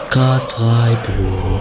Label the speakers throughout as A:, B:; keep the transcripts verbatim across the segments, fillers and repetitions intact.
A: Podcast Freiburg.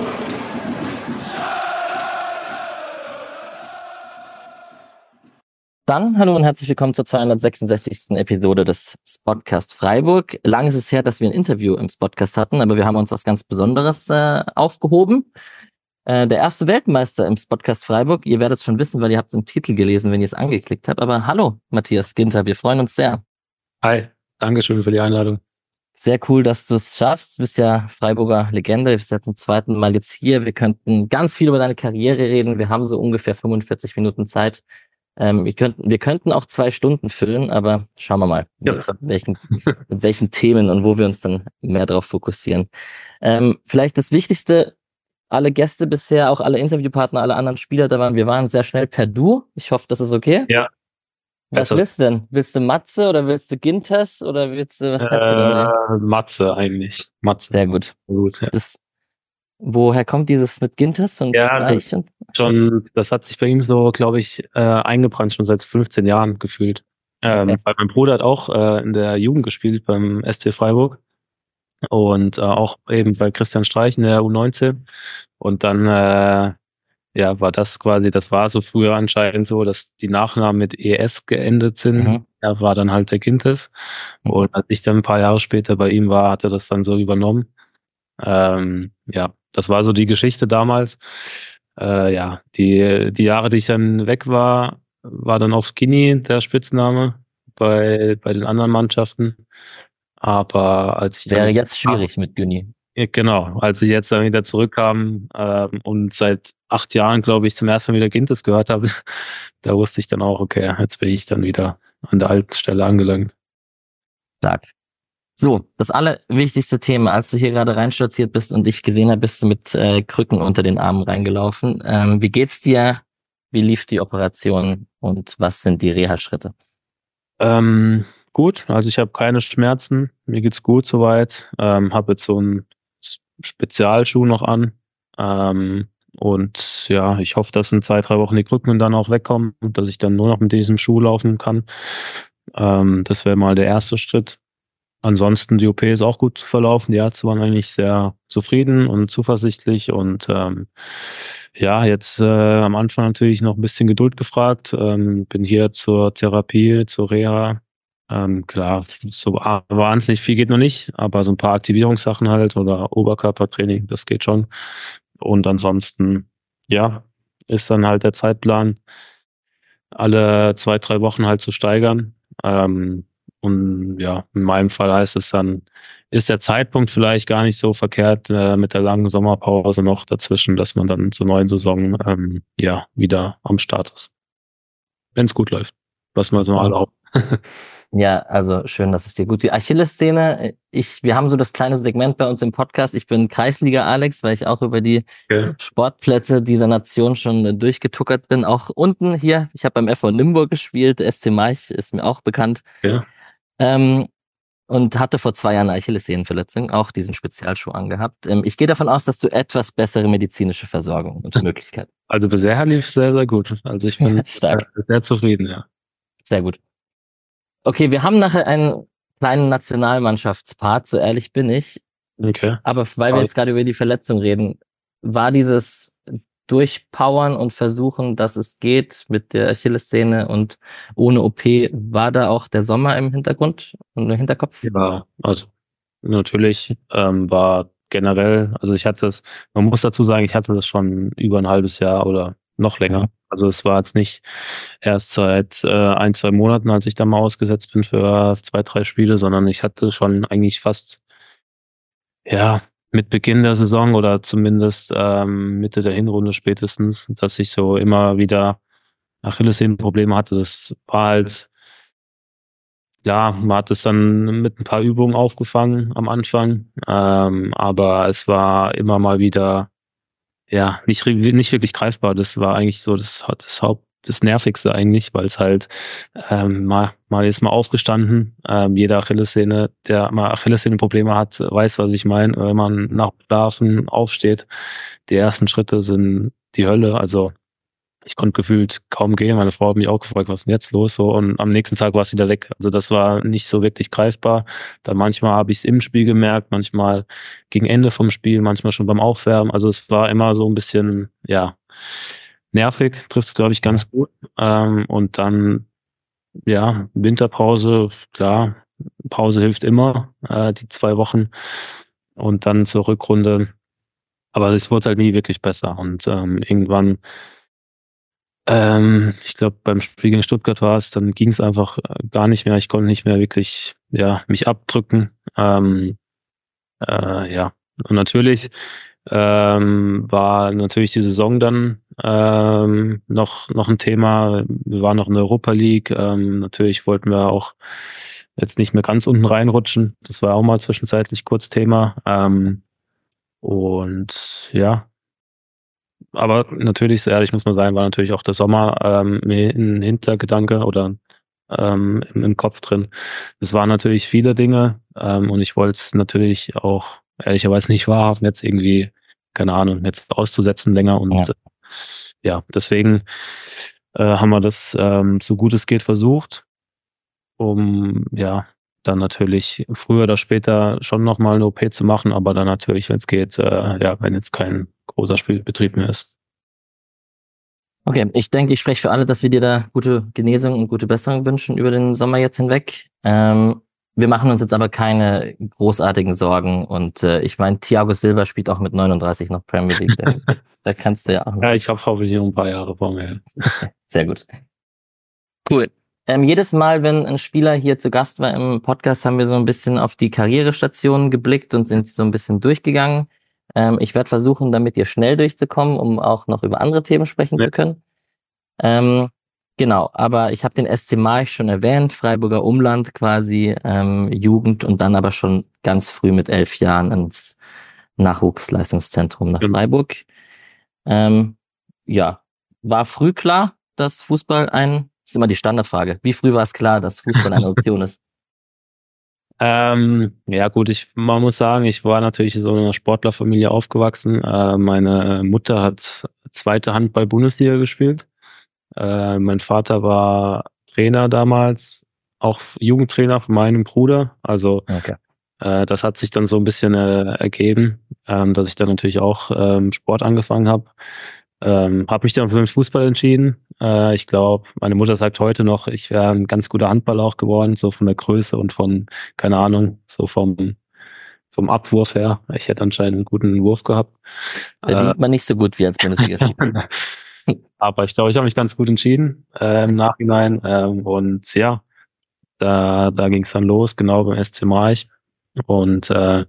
A: Dann hallo und herzlich willkommen zur zweihundertsechsundsechzigsten Episode des Spotcast Freiburg. Lang ist es her, dass wir ein Interview im Spotcast hatten, aber wir haben uns was ganz Besonderes äh, aufgehoben. Äh, der erste Weltmeister im Spotcast Freiburg. Ihr werdet es schon wissen, weil ihr habt es im Titel gelesen, wenn ihr es angeklickt habt. Aber hallo, Matthias Ginter, wir freuen uns sehr.
B: Hi, Dankeschön für die Einladung.
A: Sehr cool, dass du es schaffst. Du bist ja Freiburger Legende. Du bist ja zum zweiten Mal jetzt hier. Wir könnten ganz viel über deine Karriere reden. Wir haben so ungefähr fünfundvierzig Minuten Zeit. Ähm, wir könnten, wir könnten auch zwei Stunden füllen, aber schauen wir mal, mit
B: Ja.
A: welchen, mit welchen Themen und wo wir uns dann mehr drauf fokussieren. Ähm, vielleicht das Wichtigste, alle Gäste bisher, auch alle Interviewpartner, alle anderen Spieler da waren, wir waren sehr schnell per Du. Ich hoffe, das ist okay.
B: Ja.
A: Was
B: Besser.
A: willst du denn? Willst du Matze oder willst du Ginters oder willst du, was hättest du denn?
B: Äh, Matze eigentlich. Matze.
A: Sehr gut.
B: Gut, ja.
A: Das, woher kommt dieses mit Ginters und
B: Ja,
A: Streich? Und,
B: Schon, das hat sich bei ihm so, glaube ich, äh, eingebrannt, schon seit fünfzehn Jahren gefühlt. Ähm,
A: Okay.
B: Weil mein Bruder hat auch äh, in der Jugend gespielt beim S C Freiburg und äh, auch eben bei Christian Streich in der U neunzehn. Und dann äh, ja, war das quasi, das war so früher anscheinend so, dass die Nachnamen mit E S geendet sind.
A: Mhm.
B: Er war dann halt der Gintes.
A: Mhm.
B: Und als ich dann ein paar Jahre später bei ihm war, hat er das dann so übernommen. Ähm, ja, das war so die Geschichte damals. Äh, ja, die, die Jahre, die ich dann weg war, war dann auch Skinny der Spitzname bei, bei den anderen Mannschaften. Aber als ich dann
A: Wäre jetzt schwierig mit Günni.
B: ja, genau, als ich jetzt dann wieder zurückkam ähm, und seit acht Jahren, glaube ich, zum ersten Mal wieder Gintes gehört habe, da wusste ich dann auch, okay, jetzt bin ich dann wieder an der alten Stelle angelangt.
A: Stark. So, das allerwichtigste Thema, als du hier gerade reinstolziert bist und ich gesehen habe, bist du mit äh, Krücken unter den Armen reingelaufen. Ähm, wie geht's dir? Wie lief die Operation und was sind die Reha-Schritte?
B: Ähm, gut, also ich habe keine Schmerzen, mir geht's gut soweit, ähm, habe jetzt so einen Spezialschuh noch an ähm, und ja, ich hoffe, dass in zwei, drei Wochen die Krücken dann auch wegkommen und dass ich dann nur noch mit diesem Schuh laufen kann. Ähm, das wäre mal der erste Schritt. Ansonsten, die O P ist auch gut verlaufen. Die Ärzte waren eigentlich sehr zufrieden und zuversichtlich. Und ähm, ja, jetzt äh, am Anfang natürlich noch ein bisschen Geduld gefragt. Ähm, bin hier zur Therapie, zur Reha. Ähm, klar, so wahnsinnig viel geht noch nicht, aber so ein paar Aktivierungssachen halt oder Oberkörpertraining, das geht schon. Und ansonsten, ja, ist dann halt der Zeitplan, alle zwei, drei Wochen halt zu steigern. Ähm, und ja, in meinem Fall heißt es dann, ist der Zeitpunkt vielleicht gar nicht so verkehrt äh, mit der langen Sommerpause noch dazwischen, dass man dann zur neuen Saison ähm, ja wieder am Start ist. Wenn es gut läuft. Was wir so alle auch.
A: Ja, also schön, dass es dir gut geht. Achillessehne, ich, wir haben so das kleine Segment bei uns im Podcast. Ich bin Kreisliga Alex, weil ich auch über die
B: Okay.
A: Sportplätze dieser Nation schon äh, durchgetuckert bin. Auch unten hier, ich habe beim F V Nymburk gespielt, S C Maich ist mir auch bekannt.
B: Ja.
A: Ähm, und hatte vor zwei Jahren eine Achillessehnenverletzung, auch diesen Spezialschuh angehabt. Ähm, ich gehe davon aus, dass du etwas bessere medizinische Versorgung und Möglichkeiten.
B: Also bisher lief es sehr, sehr gut. Also ich bin
A: Stark.
B: äh, sehr zufrieden, ja.
A: Sehr gut. Okay, wir haben nachher einen kleinen Nationalmannschaftspart, so ehrlich bin ich.
B: Okay.
A: Aber weil wir jetzt gerade über die Verletzung reden, war dieses Durchpowern und Versuchen, dass es geht mit der Achillessehne und ohne O P, war da auch der Sommer im Hintergrund und im Hinterkopf?
B: Ja, also natürlich ähm, war generell, also ich hatte es, man muss dazu sagen, ich hatte das schon über ein halbes Jahr oder noch länger.
A: Mhm.
B: Also es war jetzt nicht erst seit äh, ein, zwei Monaten, als ich da mal ausgesetzt bin für zwei, drei Spiele, sondern ich hatte schon eigentlich fast, ja, mit Beginn der Saison oder zumindest ähm, Mitte der Hinrunde spätestens, dass ich so immer wieder Achillessehnenprobleme hatte. Das war halt, ja, man hat es dann mit ein paar Übungen aufgefangen am Anfang, ähm, aber es war immer mal wieder, ja, nicht, re- nicht wirklich greifbar. Das war eigentlich so das, das Haupt, das Nervigste eigentlich, weil es halt, ähm, mal, mal ist mal aufgestanden, ähm, jede Achillessehne, der mal Achillessehnenprobleme hat, weiß, was ich meine, wenn man nach dem Schlafen aufsteht. Die ersten Schritte sind die Hölle, also ich konnte gefühlt kaum gehen. Meine Frau hat mich auch gefragt, was ist denn jetzt los? So, und am nächsten Tag war es wieder weg. Also das war nicht so wirklich greifbar. Dann manchmal habe ich es im Spiel gemerkt, manchmal gegen Ende vom Spiel, manchmal schon beim Aufwärmen. Also es war immer so ein bisschen, ja, nervig, trifft es, glaube ich, ganz gut. Ähm, und dann, ja, Winterpause, klar, Pause hilft immer, äh, die zwei Wochen. Und dann zur Rückrunde. Aber es wurde halt nie wirklich besser. Und ähm, irgendwann, ähm, ich glaube, beim Spiel gegen Stuttgart war es, dann ging es einfach äh, gar nicht mehr. Ich konnte nicht mehr wirklich, ja, mich abdrücken. Ähm, äh, ja, und natürlich ähm, war natürlich die Saison dann ähm, noch noch ein Thema. Wir waren noch in der Europa League. Ähm, natürlich wollten wir auch jetzt nicht mehr ganz unten reinrutschen. Das war auch mal zwischenzeitlich kurz Thema. Ähm, und ja, aber natürlich, so ehrlich muss man sein, war natürlich auch der Sommer ähm, mir ein Hintergedanke oder ähm, im, im Kopf drin. Es waren natürlich viele Dinge ähm, und ich wollte es natürlich auch ehrlicherweise nicht wahrhaben, jetzt irgendwie, keine Ahnung, jetzt auszusetzen länger und
A: Ja.
B: äh, ja, deswegen äh, haben wir das ähm, so gut es geht versucht, um ja dann natürlich früher oder später schon nochmal eine O P zu machen, aber dann natürlich, wenn es geht, äh, ja, wenn jetzt kein großer Spielbetrieb mehr ist.
A: Okay, ich denke, ich spreche für alle, dass wir dir da gute Genesung und gute Besserung wünschen über den Sommer jetzt hinweg. Ähm, wir machen uns jetzt aber keine großartigen Sorgen und äh, ich meine, Thiago Silva spielt auch mit neununddreißig noch Premier League. Da, da kannst du ja auch.
B: Ja, ich habe hoffentlich noch ein paar Jahre vor mir.
A: Sehr gut. Cool. Ähm, jedes Mal, wenn ein Spieler hier zu Gast war im Podcast, haben wir so ein bisschen auf die Karrierestationen geblickt und sind so ein bisschen durchgegangen. Ähm, ich werde versuchen, damit ihr schnell durchzukommen, um auch noch über andere Themen sprechen
B: Ja.
A: zu können. Ähm, genau, aber ich habe den S C March schon erwähnt, Freiburger Umland quasi, ähm, Jugend und dann aber schon ganz früh mit elf Jahren ins Nachwuchsleistungszentrum nach
B: Genau.
A: Freiburg. Ähm, ja, war früh klar, dass Fußball ein, ist immer die Standardfrage, wie früh war es klar, dass Fußball eine Option ist?
B: Ähm, ja gut, ich man muss sagen, ich war natürlich in so einer Sportlerfamilie aufgewachsen. Äh, meine Mutter hat zweite Handball-Bundesliga gespielt. Äh, mein Vater war Trainer damals, auch Jugendtrainer von meinem Bruder. Also
A: Okay.
B: äh, das hat sich dann so ein bisschen äh, ergeben, ähm, dass ich dann natürlich auch ähm, Sport angefangen habe. Ähm, habe mich dann für den Fußball entschieden. Äh, ich glaube, meine Mutter sagt heute noch, ich wäre ein ganz guter Handballer auch geworden, so von der Größe und von, keine Ahnung, so vom, vom Abwurf her. Ich hätte anscheinend einen guten Wurf gehabt. Äh,
A: Verdient man nicht so gut wie als Bundesliga-Spieler.
B: aber ich glaube, ich habe mich ganz gut entschieden äh, im Nachhinein. Ähm, und ja, da, da ging es dann los, genau beim S C March. Und äh,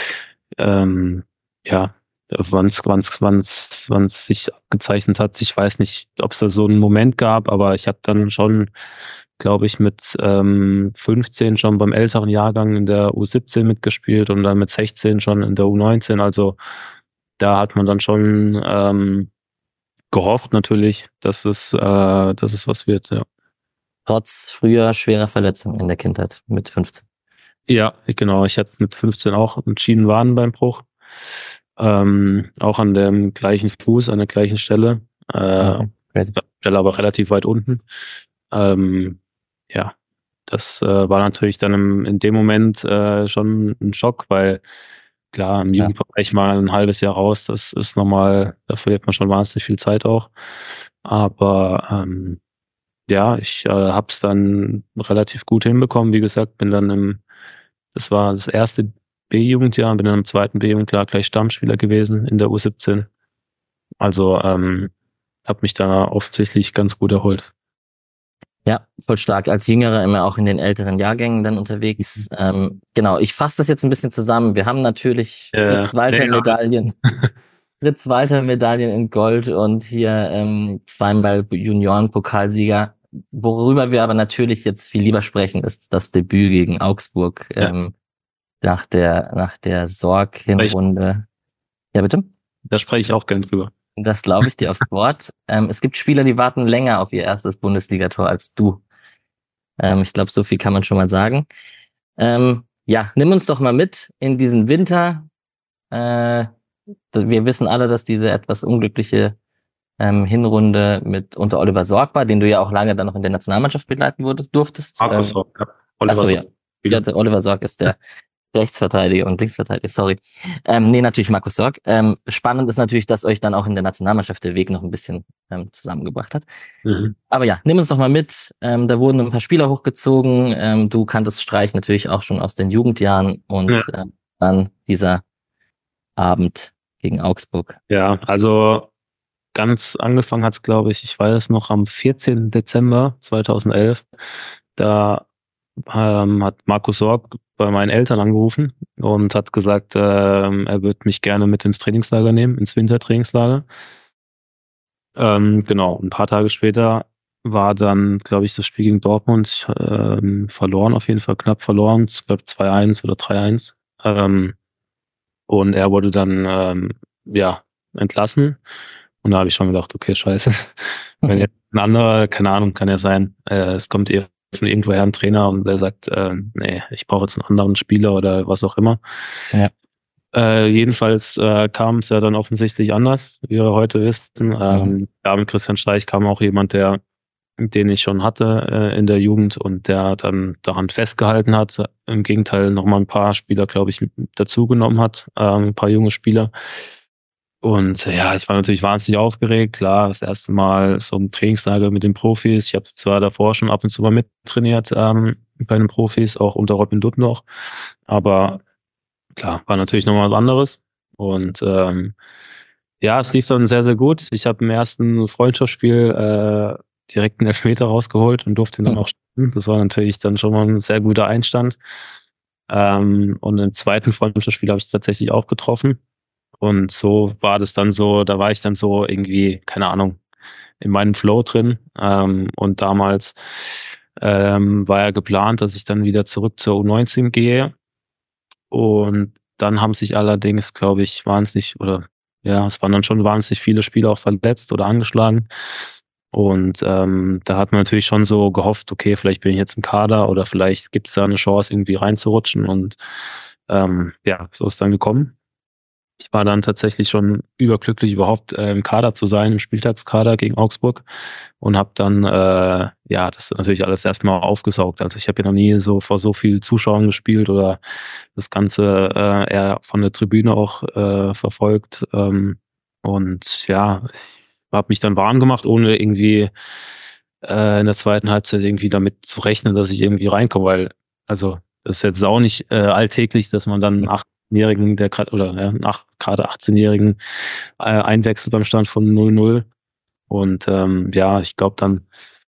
B: ähm, ja, wann es wann's, wann's, wann's sich abgezeichnet hat, ich weiß nicht, ob es da so einen Moment gab, aber ich habe dann schon, glaube ich, mit ähm, fünfzehn schon beim älteren Jahrgang in der U siebzehn mitgespielt und dann mit sechzehn schon in der U neunzehn. Also da hat man dann schon ähm, gehofft natürlich, dass es, äh, dass es was wird, ja.
A: Trotz früher schwerer Verletzungen in der Kindheit mit fünfzehn.
B: Ja, genau. Ich hatte mit fünfzehn auch einen Schienenwadenbeinbruch. Ähm, auch an dem gleichen Fuß, an der gleichen Stelle. Äh,
A: Okay. Crazy.
B: Stelle aber relativ weit unten. Ähm, ja, das äh, war natürlich dann im, in dem Moment äh, schon ein Schock, weil klar, im
A: Ja.
B: Jugendbereich mal ein halbes Jahr raus, das ist nochmal, da verliert man schon wahnsinnig viel Zeit auch. Aber ähm, ja, ich äh, habe es dann relativ gut hinbekommen. Wie gesagt, bin dann im, das war das erste B-Jugendjahr, bin dann im zweiten B-Jugendjahr gleich Stammspieler gewesen in der U siebzehn. Also ähm, habe mich da offensichtlich ganz gut erholt.
A: Ja, voll stark. Als Jüngerer immer auch in den älteren Jahrgängen dann unterwegs. Ähm, genau, ich fasse das jetzt ein bisschen zusammen. Wir haben natürlich
B: Äh,
A: Fritz-Walter-Medaillen. Fritz-Walter-Medaillen in Gold und hier ähm, zweimal Junioren-Pokalsieger. Worüber wir aber natürlich jetzt viel lieber sprechen, ist das Debüt gegen Augsburg
B: ja,
A: ähm, nach der nach der Sorg-Hinrunde. Ja, bitte?
B: da spreche ich auch gern drüber.
A: Das glaube ich dir auf Wort. Ähm, es gibt Spieler, die warten länger auf ihr erstes Bundesligator als du. Ähm, ich glaube, so viel kann man schon mal sagen. Ähm, ja, nimm uns doch mal mit in diesen Winter. Äh, wir wissen alle, dass diese etwas unglückliche ähm, Hinrunde mit unter Oliver Sorg war, den du ja auch lange dann noch in der Nationalmannschaft begleiten wurdest, durftest.
B: Markus
A: Ähm,
B: Hopp, ja.
A: ach
B: Oliver
A: so,
B: Sorg.
A: ja. Ja, der Oliver Sorg ist der Rechtsverteidiger und Linksverteidiger, sorry. Ähm, nee, natürlich Markus Sorg. Ähm, spannend ist natürlich, dass euch dann auch in der Nationalmannschaft der Weg noch ein bisschen ähm, zusammengebracht hat.
B: Mhm.
A: Aber ja, nimm uns doch mal mit. Ähm, da wurden ein paar Spieler hochgezogen. Ähm, du kanntest Streich natürlich auch schon aus den Jugendjahren
B: Ja.
A: und äh, dann dieser Abend gegen Augsburg.
B: Ja, also ganz angefangen hat's, glaube ich, ich weiß noch, am vierzehnten Dezember zweitausendelf. Da ähm, hat Markus Sorg bei meinen Eltern angerufen und hat gesagt, ähm, er würde mich gerne mit ins Trainingslager nehmen, ins Wintertrainingslager. Ähm, genau, ein paar Tage später war dann, glaube ich, das Spiel gegen Dortmund ähm, verloren, auf jeden Fall knapp verloren, ich glaube zwei eins oder drei eins. Ähm, und er wurde dann ähm, ja entlassen. Und da habe ich schon gedacht, okay, scheiße. Wenn jetzt ein anderer, keine Ahnung, kann ja sein, äh, es kommt eher von irgendwoher ein Trainer und der sagt, äh, nee, ich brauche jetzt einen anderen Spieler oder was auch immer.
A: Ja.
B: Äh, jedenfalls äh, kam es ja dann offensichtlich anders, wie wir heute wissen.
A: Mhm.
B: Ähm, da mit Christian Streich kam auch jemand, der, den ich schon hatte äh, in der Jugend und der dann daran festgehalten hat. Im Gegenteil nochmal ein paar Spieler, glaube ich, dazugenommen hat, äh, ein paar junge Spieler. Und ja, ich war natürlich wahnsinnig aufgeregt. Klar, das erste Mal so ein Trainingslager mit den Profis. Ich habe zwar davor schon ab und zu mal mittrainiert ähm, bei den Profis, auch unter Robin Dutt noch. Aber klar, war natürlich nochmal was anderes. Und ähm, ja, es lief dann sehr, sehr gut. Ich habe im ersten Freundschaftsspiel äh, direkt einen Elfmeter rausgeholt und durfte ihn dann auch schießen. Das war natürlich dann schon mal ein sehr guter Einstand. Ähm, und im zweiten Freundschaftsspiel habe ich es tatsächlich auch getroffen. Und so war das dann so, da war ich dann so irgendwie, keine Ahnung, in meinem Flow drin. Ähm, und damals ähm, war ja geplant, dass ich dann wieder zurück zur U neunzehn gehe. Und dann haben sich allerdings, glaube ich, wahnsinnig, oder ja, es waren dann schon wahnsinnig viele Spieler auch verletzt oder angeschlagen. Und ähm, da hat man natürlich schon so gehofft, okay, vielleicht bin ich jetzt im Kader oder vielleicht gibt es da eine Chance, irgendwie reinzurutschen. Und ähm, ja, so ist dann gekommen. Ich war dann tatsächlich schon überglücklich, überhaupt äh, im Kader zu sein, im Spieltagskader gegen Augsburg und habe dann äh, ja das natürlich alles erstmal aufgesaugt. Also ich habe ja noch nie so vor so vielen Zuschauern gespielt oder das Ganze äh, eher von der Tribüne auch äh, verfolgt. Ähm, und ja, ich habe mich dann warm gemacht, ohne irgendwie äh, in der zweiten Halbzeit irgendwie damit zu rechnen, dass ich irgendwie reinkomme, weil also das ist jetzt auch nicht äh, alltäglich, dass man dann einen achtzehnjährigen, der gerade oder ja, nach gerade achtzehnjährigen äh, einwechselt beim Stand von null null. Und ähm, ja, ich glaube dann,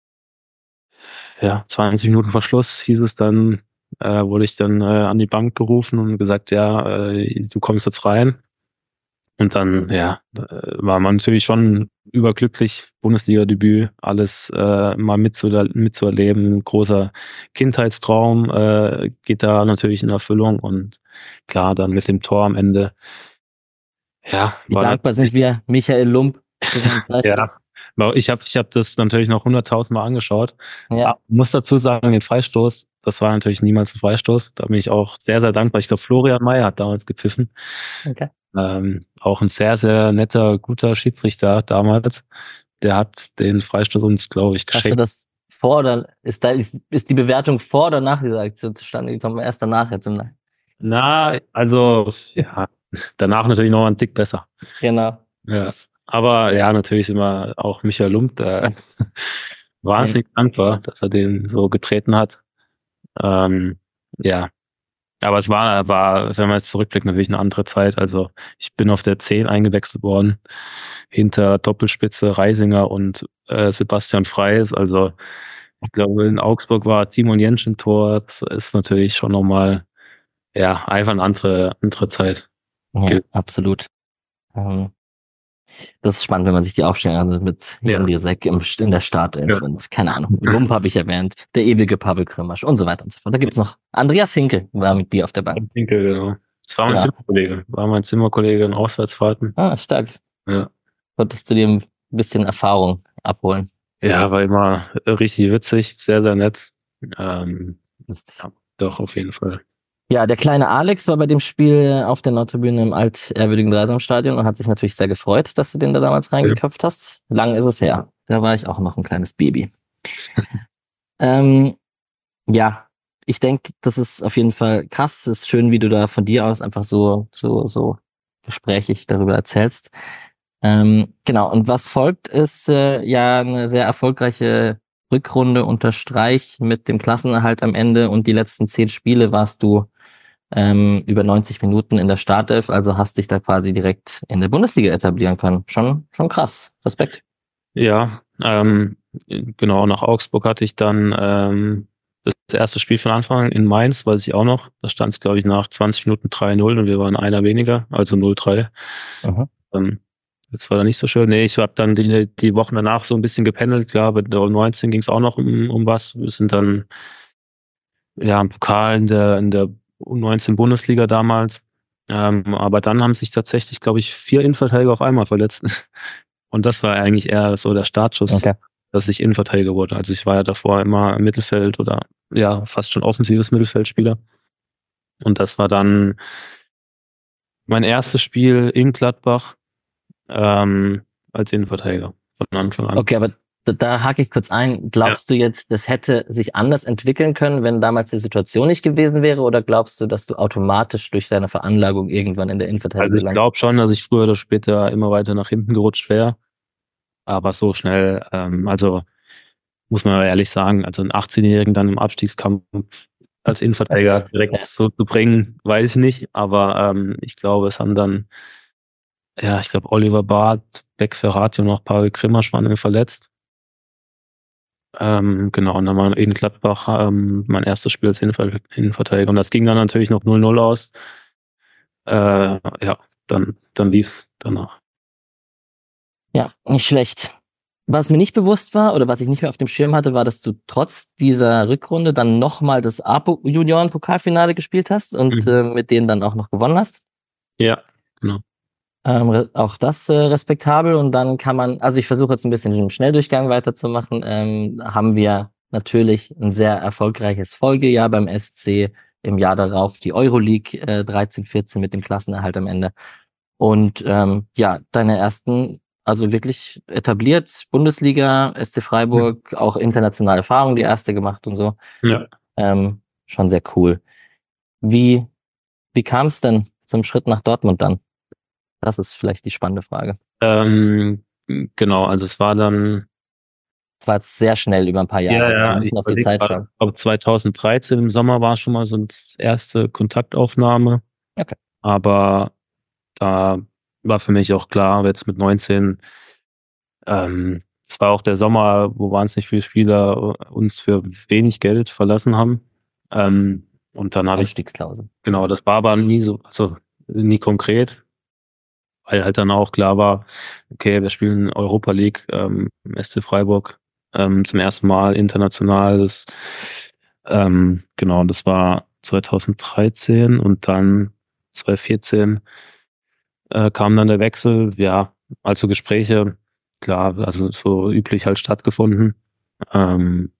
B: ja, zwanzig Minuten vor Schluss hieß es dann, äh, wurde ich dann äh, an die Bank gerufen und gesagt, ja, äh, du kommst jetzt rein. Und dann, ja, äh, war man natürlich schon überglücklich, Bundesliga-Debüt, alles äh, mal mitzuer mitzuerleben. Großer Kindheitstraum äh, geht da natürlich in Erfüllung und klar, dann mit dem Tor am Ende, ja,
A: Wie
B: war
A: dankbar sind
B: natürlich,
A: wir Michael Lump für seinen
B: ja,
A: Freistoß.
B: aber ich habe ich hab das natürlich noch hunderttausend Mal angeschaut.
A: Ja,
B: Aber ich muss dazu sagen, den Freistoß, das war natürlich niemals ein Freistoß. Da bin ich auch sehr, sehr dankbar. Ich glaube, Florian Mayer hat damals gepfiffen.
A: okay.
B: Ähm, auch ein sehr, sehr netter, guter Schiedsrichter damals. Der hat den Freistoß uns, glaube ich,
A: Hast du
B: geschenkt.
A: das vor oder ist da ist, ist die Bewertung vor oder nach dieser Aktion zustande gekommen? Erst danach, jetzt im Nach.
B: Na, also, ja, danach natürlich noch ein Tick besser.
A: Genau.
B: Ja. Aber ja, natürlich sind wir auch Michael Lump, äh,
A: Ja.
B: wahnsinnig dankbar, dass er den so getreten hat. Ähm, ja, aber es war, war, wenn man jetzt zurückblickt, natürlich eine andere Zeit. Also ich bin auf der zehn eingewechselt worden, hinter Doppelspitze Reisinger und äh, Sebastian Freis. Also ich glaube, in Augsburg war Timon Jenschen Tor. Das ist natürlich schon nochmal, ja, einfach eine andere, andere Zeit.
A: Ja, absolut. Ähm, das ist spannend, wenn man sich die Aufstellung anhört mit
B: Ja,
A: Jan Lierseck im, in der Startelf
B: ja.
A: und keine Ahnung, Lump habe ich erwähnt, der ewige Pavel Krömasch und so weiter und so fort. Da gibt's noch Andreas Hinkel, war mit dir auf der Bank.
B: Ich denke, genau. Das war mein
A: Genau.
B: Zimmerkollege. War mein Zimmerkollege in Auswärtsfahrten.
A: Ah, stark.
B: Ja.
A: Konntest du dir ein bisschen Erfahrung abholen?
B: Ja, war immer richtig witzig, sehr, sehr nett. Ähm, ja, doch, auf jeden Fall.
A: Ja, der kleine Alex war bei dem Spiel auf der Nordtribüne im altehrwürdigen Dreisamstadion und hat sich natürlich sehr gefreut, dass du den da damals
B: Ja.
A: reingeköpft hast. Lang ist es her. Da war ich auch noch ein kleines Baby. Ähm, ja, ich denke, das ist auf jeden Fall krass. Es ist schön, wie du da von dir aus einfach so, so, so gesprächig darüber erzählst. Ähm, genau, und was folgt, ist äh, ja eine sehr erfolgreiche Rückrunde unter Streich mit dem Klassenerhalt am Ende und die letzten zehn Spiele warst du ähm, über neunzig Minuten in der Startelf, also hast dich da quasi direkt in der Bundesliga etablieren können. Schon, schon krass. Respekt.
B: Ja, ähm, genau, nach Augsburg hatte ich dann ähm, das erste Spiel von Anfang an in Mainz, weiß ich auch noch. Da stand es, glaube ich, nach zwanzig Minuten drei null und wir waren einer weniger, also null drei.
A: Mhm.
B: Ähm, das war dann nicht so schön. Nee, ich habe dann die, die Wochen danach so ein bisschen gependelt. Klar, bei der U neunzehn ging es auch noch um, um was. Wir sind dann ja im Pokal in der, in der U neunzehn Bundesliga damals. Ähm, aber dann haben sich tatsächlich, glaube ich, vier Innenverteidiger auf einmal verletzt. Und das war eigentlich eher so der Startschuss,
A: Okay.
B: dass ich Innenverteidiger wurde. Also ich war ja davor immer im Mittelfeld oder ja, fast schon offensives Mittelfeldspieler. Und das war dann mein erstes Spiel in Gladbach ähm, als Innenverteidiger von Anfang an.
A: Okay, aber da, da hake ich kurz ein.
B: Ja.
A: Glaubst du jetzt, das hätte sich anders entwickeln können, wenn damals die Situation nicht gewesen wäre? Oder glaubst du, dass du automatisch durch deine Veranlagung irgendwann in der
B: Also
A: Innenverteidigung
B: ich
A: gelangt?
B: glaube schon, dass ich früher oder später immer weiter nach hinten gerutscht wäre. Aber so schnell, ähm, also muss man ehrlich sagen, also einen achtzehn-Jährigen dann im Abstiegskampf als Innenverteidiger direkt
A: Ja.
B: so zu bringen, weiß ich nicht. Aber ähm, ich glaube, es haben dann, ja, ich glaube, Oliver Barth, Beck Ferrati und noch Paul Grimmasch waren irgendwie verletzt. Ähm, genau, und dann war in Gladbach ähm, mein erstes Spiel als Innenver Innenverteidiger. Und das ging dann natürlich noch null null aus. Äh, ja, dann, dann lief's danach.
A: Ja, nicht schlecht. Was mir nicht bewusst war oder was ich nicht mehr auf dem Schirm hatte, war, dass du trotz dieser Rückrunde dann nochmal das A-Junioren-Pokalfinale gespielt hast und
B: Mhm.
A: äh, mit denen dann auch noch gewonnen hast.
B: Ja, genau.
A: Ähm, re- auch das äh, respektabel und dann kann man, also ich versuche jetzt ein bisschen den Schnelldurchgang weiterzumachen, ähm, haben wir natürlich ein sehr erfolgreiches Folgejahr beim S C, im Jahr darauf die Euroleague äh, dreizehn vierzehn mit dem Klassenerhalt am Ende. Und ähm, ja, deine ersten, also wirklich etabliert, Bundesliga, S C Freiburg, auch internationale Erfahrung, die erste gemacht und so.
B: Ja.
A: Ähm, schon sehr cool. Wie, wie kam es denn zum Schritt nach Dortmund dann? Das ist vielleicht die spannende Frage.
B: Ähm, genau, also es war dann,
A: Es war jetzt sehr schnell über ein paar
B: ja,
A: Jahre. Wir
B: ja, ich
A: müssen auf die
B: überlege
A: Zeit
B: gerade,
A: schauen.
B: ich glaube zwanzig dreizehn im Sommer war schon mal so das erste Kontaktaufnahme,
A: Okay.
B: aber da war für mich auch klar, jetzt mit neunzehn, ähm, es war auch der Sommer, wo wahnsinnig viele Spieler uns für wenig Geld verlassen haben. Ähm, und dann habe ich,
A: Ausstiegsklausel.
B: genau, das war aber nie so, also nie konkret, weil halt dann auch klar war, okay, wir spielen Europa League, ähm, S C Freiburg, ähm, zum ersten Mal international. Das, ähm, genau, das war zwanzig dreizehn und dann zwanzig vierzehn äh, kam dann der Wechsel. Ja, also Gespräche, klar, also so üblich halt stattgefunden. Ähm,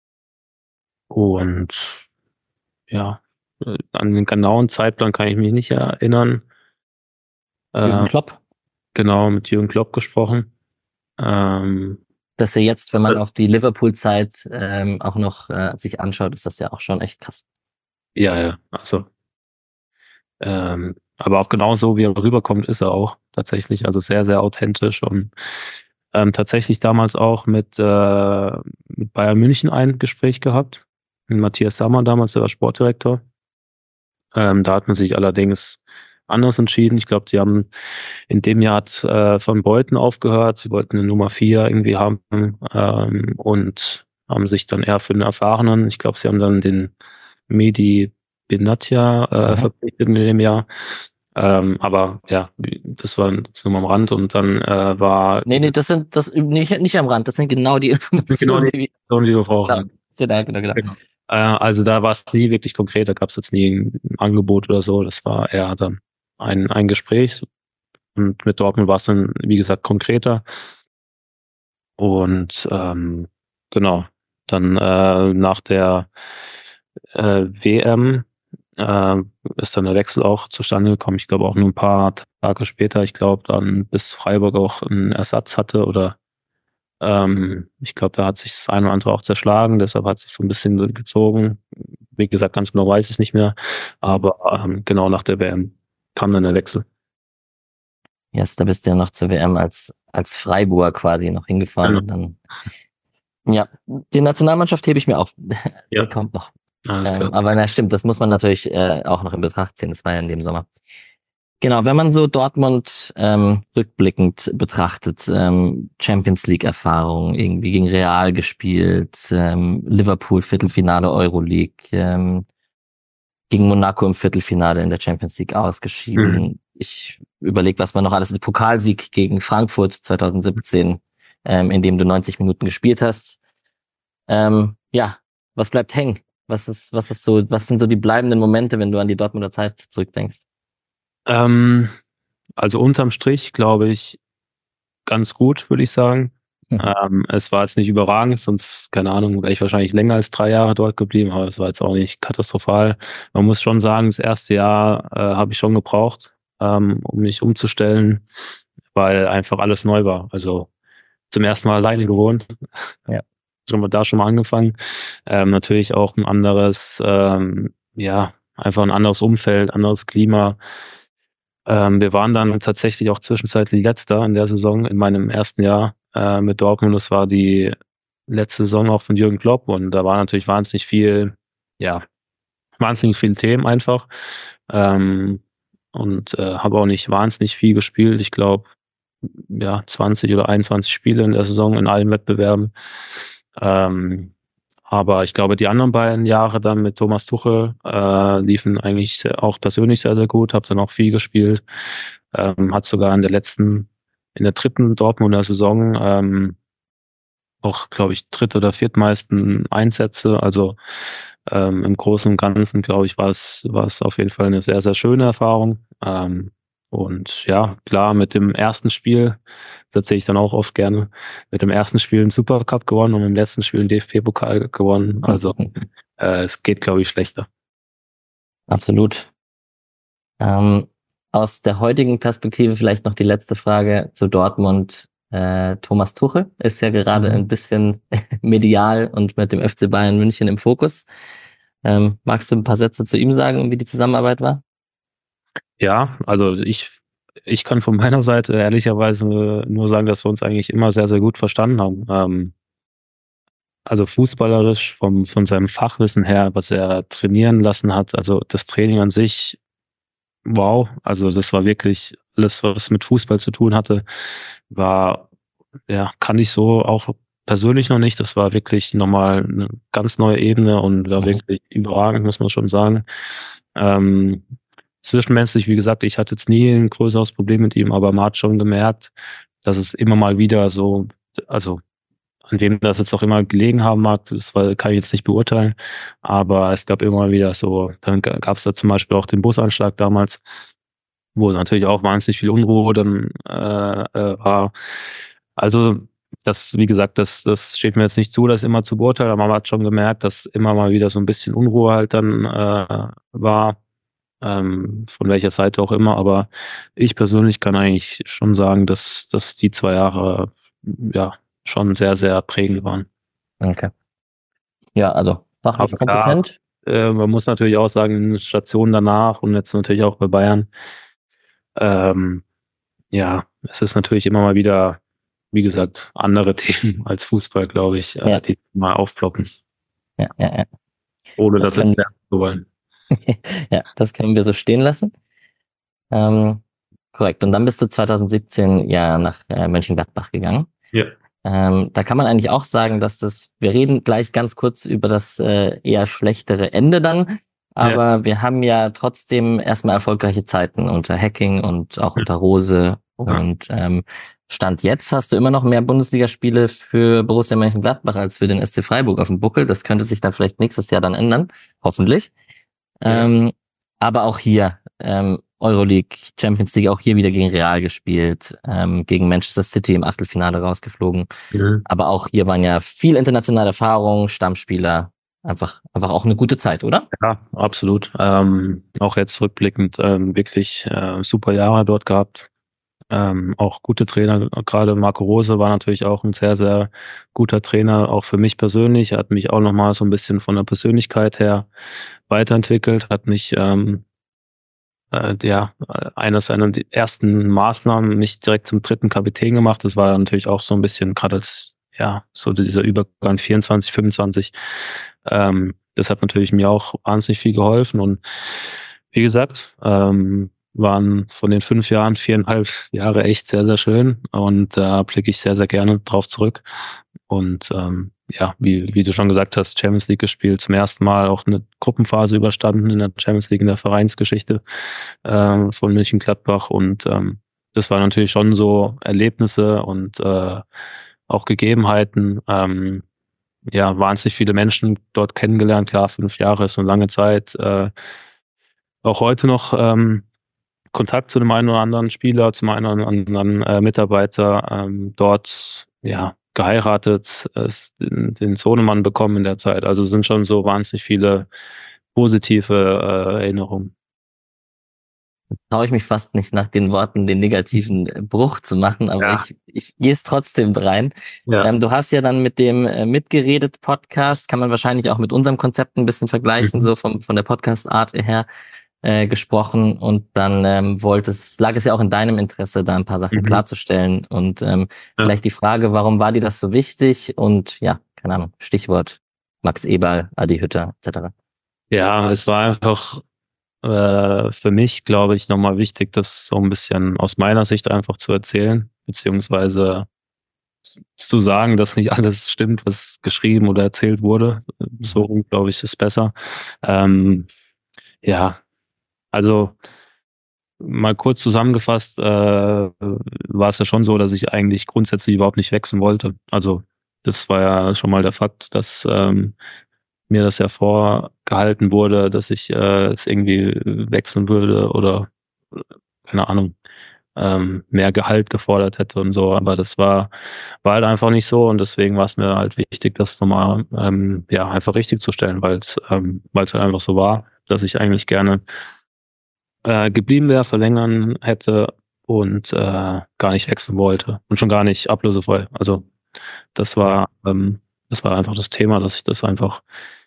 B: und ja, äh, an den genauen Zeitplan kann ich mich nicht erinnern.
A: Jürgen
B: Äh,
A: Klopp,
B: genau, mit Jürgen Klopp gesprochen. Ähm,
A: dass er jetzt, wenn man auf die Liverpool-Zeit ähm, auch noch äh, sich anschaut, ist das ja auch schon echt krass.
B: ja, ja, also, ähm, aber auch genauso, wie er rüberkommt, ist er auch tatsächlich. Also sehr, sehr authentisch und ähm, tatsächlich damals auch mit, äh, mit Bayern München ein Gespräch gehabt. Mit Matthias Sammer damals, der war Sportdirektor. Ähm, da hat man sich allerdings anders entschieden. Ich glaube, sie haben in dem Jahr hat äh, Van Beuten aufgehört. Sie wollten eine Nummer vier irgendwie haben ähm, und haben sich dann eher für einen erfahrenen. Ich glaube, sie haben dann den Mehdi Benatia äh,
A: Mhm.
B: verpflichtet in dem Jahr. Ähm, aber ja, das war das nur mal am Rand und dann äh, war
A: Nee, nee, das sind das nicht, nicht am Rand, das sind genau die
B: genau
A: Informationen,
B: die
A: die wir.
B: Situation, die wir
A: Genau,
B: brauchen.
A: genau, genau, genau.
B: Genau. Äh, also da war es nie wirklich konkret, da gab es jetzt nie ein Angebot oder so. Das war eher dann ein, ein Gespräch. Und mit Dortmund war es dann, wie gesagt, konkreter. Und ähm, genau, dann äh, nach der äh, W M äh, ist dann der Wechsel auch zustande gekommen. Ich glaube auch nur ein paar Tage später. Ich glaube dann, bis Freiburg auch einen Ersatz hatte oder ähm, ich glaube, da hat sich das eine oder andere auch zerschlagen. Deshalb hat sich so ein bisschen so gezogen. Wie gesagt, ganz genau weiß ich nicht mehr. Aber ähm, genau nach der W M kam dann der Wechsel.
A: Yes, da bist du ja noch zur W M als, als Freiburger quasi noch hingefahren.
B: Genau.
A: Und dann, ja, die Nationalmannschaft hebe ich mir auf.
B: Ja,
A: Die kommt noch.
B: alles
A: Ähm,
B: klar.
A: aber na stimmt, das muss man natürlich äh, auch noch in Betracht ziehen. Das war ja in dem Sommer. Genau, wenn man so Dortmund ähm, rückblickend betrachtet, ähm, Champions League Erfahrung, irgendwie gegen Real gespielt, ähm, Liverpool Viertelfinale Euroleague, ähm, gegen Monaco im Viertelfinale in der Champions League
B: Mhm.
A: ausgeschieden. Ich überlege, was man noch alles, Pokalsieg gegen Frankfurt zwanzig siebzehn, ähm, in dem du neunzig Minuten gespielt hast. Ähm, ja, was bleibt hängen? Was ist, was ist so, was sind so die bleibenden Momente, wenn du an die Dortmunder Zeit zurückdenkst?
B: Ähm, also unterm Strich glaube ich ganz gut, würde ich sagen.
A: Mhm.
B: Ähm, es war jetzt nicht überragend, sonst, keine Ahnung, wäre ich wahrscheinlich länger als drei Jahre dort geblieben, aber es war jetzt auch nicht katastrophal. Man muss schon sagen, das erste Jahr äh, habe ich schon gebraucht, ähm, um mich umzustellen, weil einfach alles neu war. Also zum ersten Mal alleine gewohnt,
A: Ja.
B: schon mal da schon mal angefangen. Ähm, natürlich auch ein anderes, ähm, ja, einfach ein anderes Umfeld, anderes Klima. Ähm, wir waren dann tatsächlich auch zwischenzeitlich Letzter in der Saison, in meinem ersten Jahr äh, mit Dortmund. Das war die letzte Saison auch von Jürgen Klopp und da war natürlich wahnsinnig viel, ja, wahnsinnig viele Themen einfach. Ähm, und äh, habe auch nicht wahnsinnig viel gespielt. Ich glaube, ja, zwanzig oder einundzwanzig Spiele in der Saison in allen Wettbewerben. Ähm, aber ich glaube, die anderen beiden Jahre dann mit Thomas Tuchel äh, liefen eigentlich sehr, auch persönlich sehr, sehr gut. Habe dann auch viel gespielt. Ähm, hat sogar in der letzten, in der dritten Dortmunder Saison ähm, auch, glaube ich, dritt- oder viertmeisten Einsätze. Also ähm, im Großen und Ganzen, glaube ich, war es, war es auf jeden Fall eine sehr, sehr schöne Erfahrung. Ähm, und ja, klar, mit dem ersten Spiel, das erzähle ich dann auch oft gerne, mit dem ersten Spiel einen Supercup gewonnen und im letzten Spiel einen D F B-Pokal gewonnen. Also äh, es geht, glaube ich, schlechter.
A: Absolut. Ähm, aus der heutigen Perspektive vielleicht noch die letzte Frage zu Dortmund. Äh, Thomas Tuchel ist ja gerade
B: Mhm.
A: ein bisschen medial und mit dem F C Bayern München im Fokus. Ähm, magst du ein paar Sätze zu ihm sagen, wie die Zusammenarbeit war?
B: Ja, also ich, ich kann von meiner Seite ehrlicherweise nur sagen, dass wir uns eigentlich immer sehr, sehr gut verstanden haben. Ähm, also fußballerisch vom, von seinem Fachwissen her, was er trainieren lassen hat, also das Training an sich, wow, also das war wirklich alles, was mit Fußball zu tun hatte, war, ja, kann ich so auch persönlich noch nicht. Das war wirklich nochmal eine ganz neue Ebene und war
A: Mhm.
B: wirklich überragend, muss man schon sagen. Ähm, Zwischenmenschlich, wie gesagt, ich hatte jetzt nie ein größeres Problem mit ihm, aber man hat schon gemerkt, dass es immer mal wieder so, also an wem das jetzt auch immer gelegen haben mag, das war, kann ich jetzt nicht beurteilen, aber es gab immer wieder so, dann gab es da zum Beispiel auch den Busanschlag damals, wo natürlich auch wahnsinnig viel Unruhe dann äh, äh, war. Also das, wie gesagt, das, das steht mir jetzt nicht zu, das immer zu beurteilen, aber man hat schon gemerkt, dass immer mal wieder so ein bisschen Unruhe halt dann äh, war, ähm, von welcher Seite auch immer. Aber ich persönlich kann eigentlich schon sagen, dass, dass die zwei Jahre ja schon sehr, sehr prägend waren.
A: Okay. Ja, also fachlich
B: Aber klar,
A: kompetent.
B: äh, man muss natürlich auch sagen, Station danach und jetzt natürlich auch bei Bayern, ähm, ja, es ist natürlich immer mal wieder, wie gesagt, andere Themen als Fußball, glaube ich, äh,
A: Ja,
B: die mal aufploppen,
A: ja, ja, ja.
B: ohne
A: Das
B: das jetzt
A: können
B: werten zu wollen.
A: Ja, das können wir so stehen lassen. Ähm, korrekt. Und dann bist du zwanzig siebzehn ja nach äh, Mönchengladbach gegangen.
B: Ja,
A: Ähm, da kann man eigentlich auch sagen, dass das, wir reden gleich ganz kurz über das äh, eher schlechtere Ende dann,
B: ja,
A: aber wir haben ja trotzdem erstmal erfolgreiche Zeiten unter Hacking und auch
B: ja,
A: unter Rose
B: ja.
A: und ähm, Stand jetzt hast du immer noch mehr Bundesligaspiele für Borussia Mönchengladbach als für den S C Freiburg auf dem Buckel. Das könnte sich dann vielleicht nächstes Jahr dann ändern, hoffentlich.
B: Ja.
A: Ähm, aber auch hier, ähm, Euroleague, Champions League, auch hier wieder gegen Real gespielt, ähm, gegen Manchester City im Achtelfinale rausgeflogen.
B: Mhm.
A: Aber auch hier waren ja viel internationale Erfahrung, Stammspieler. einfach, einfach auch eine gute Zeit, oder?
B: Ja, absolut. Ähm, auch jetzt rückblickend ähm, wirklich äh, super Jahre dort gehabt. Ähm, auch gute Trainer, gerade Marco Rose war natürlich auch ein sehr, sehr guter Trainer, auch für mich persönlich. Er hat mich auch nochmal so ein bisschen von der Persönlichkeit her weiterentwickelt, hat mich, ähm, äh, ja, eine seiner ersten Maßnahmen mich direkt zum dritten Kapitän gemacht. Das war natürlich auch so ein bisschen gerade als, ja, so dieser Übergang vierundzwanzig, fünfundzwanzig. Ähm, das hat natürlich mir auch wahnsinnig viel geholfen und wie gesagt, ähm, waren von den fünf Jahren viereinhalb Jahre echt sehr, sehr schön und da blicke ich sehr, sehr gerne drauf zurück. Und ähm, ja, wie, wie du schon gesagt hast, Champions League gespielt, zum ersten Mal auch eine Gruppenphase überstanden in der Champions League in der Vereinsgeschichte ähm, von Mönchengladbach und ähm, das waren natürlich schon so Erlebnisse und äh, auch Gegebenheiten. Ähm, ja, wahnsinnig viele Menschen dort kennengelernt. Klar, fünf Jahre ist eine lange Zeit. Äh, auch heute noch ähm, Kontakt zu dem einen oder anderen Spieler, zum einen oder anderen äh, Mitarbeiter ähm, dort, ja, geheiratet, äh, den, den Sohnemann bekommen in der Zeit. Also es sind schon so wahnsinnig viele positive äh, Erinnerungen.
A: Traue ich mich fast nicht nach den Worten, den negativen äh, Bruch zu machen, aber
B: Ja,
A: ich, ich gehe es trotzdem rein.
B: ja.
A: Ähm, du hast ja dann mit dem äh, Mitgeredet Podcast, kann man wahrscheinlich auch mit unserem Konzept ein bisschen vergleichen,
B: Mhm.
A: so vom, von der Podcast-Art her äh, gesprochen und dann ähm, wolltest, lag es ja auch in deinem Interesse, da ein paar Sachen
B: Mhm.
A: klarzustellen und ähm,
B: Ja.
A: vielleicht die Frage, warum war dir das so wichtig und ja, keine Ahnung, Stichwort Max Eberl, Adi Hütter et cetera.
B: Ja, es war einfach äh, für mich, glaube ich, nochmal wichtig, das so ein bisschen aus meiner Sicht einfach zu erzählen, beziehungsweise zu sagen, dass nicht alles stimmt, was geschrieben oder erzählt wurde. So
A: Mhm.
B: rum, glaube ich, ist besser. Ähm, ja, also mal kurz zusammengefasst, äh, war es ja schon so, dass ich eigentlich grundsätzlich überhaupt nicht wechseln wollte. Also das war ja schon mal der Fakt, dass ähm, mir das ja vorgehalten wurde, dass ich äh, es irgendwie wechseln würde oder keine Ahnung, ähm, mehr Gehalt gefordert hätte und so. Aber das war, war halt einfach nicht so und deswegen war es mir halt wichtig, das nochmal ähm, ja, einfach richtig zu stellen, weil es ähm, weil es halt einfach so war, dass ich eigentlich gerne äh, geblieben wäre, verlängern hätte und äh, gar nicht wechseln wollte und schon gar nicht ablösefrei. Also das war ähm, das war einfach das Thema, dass ich das einfach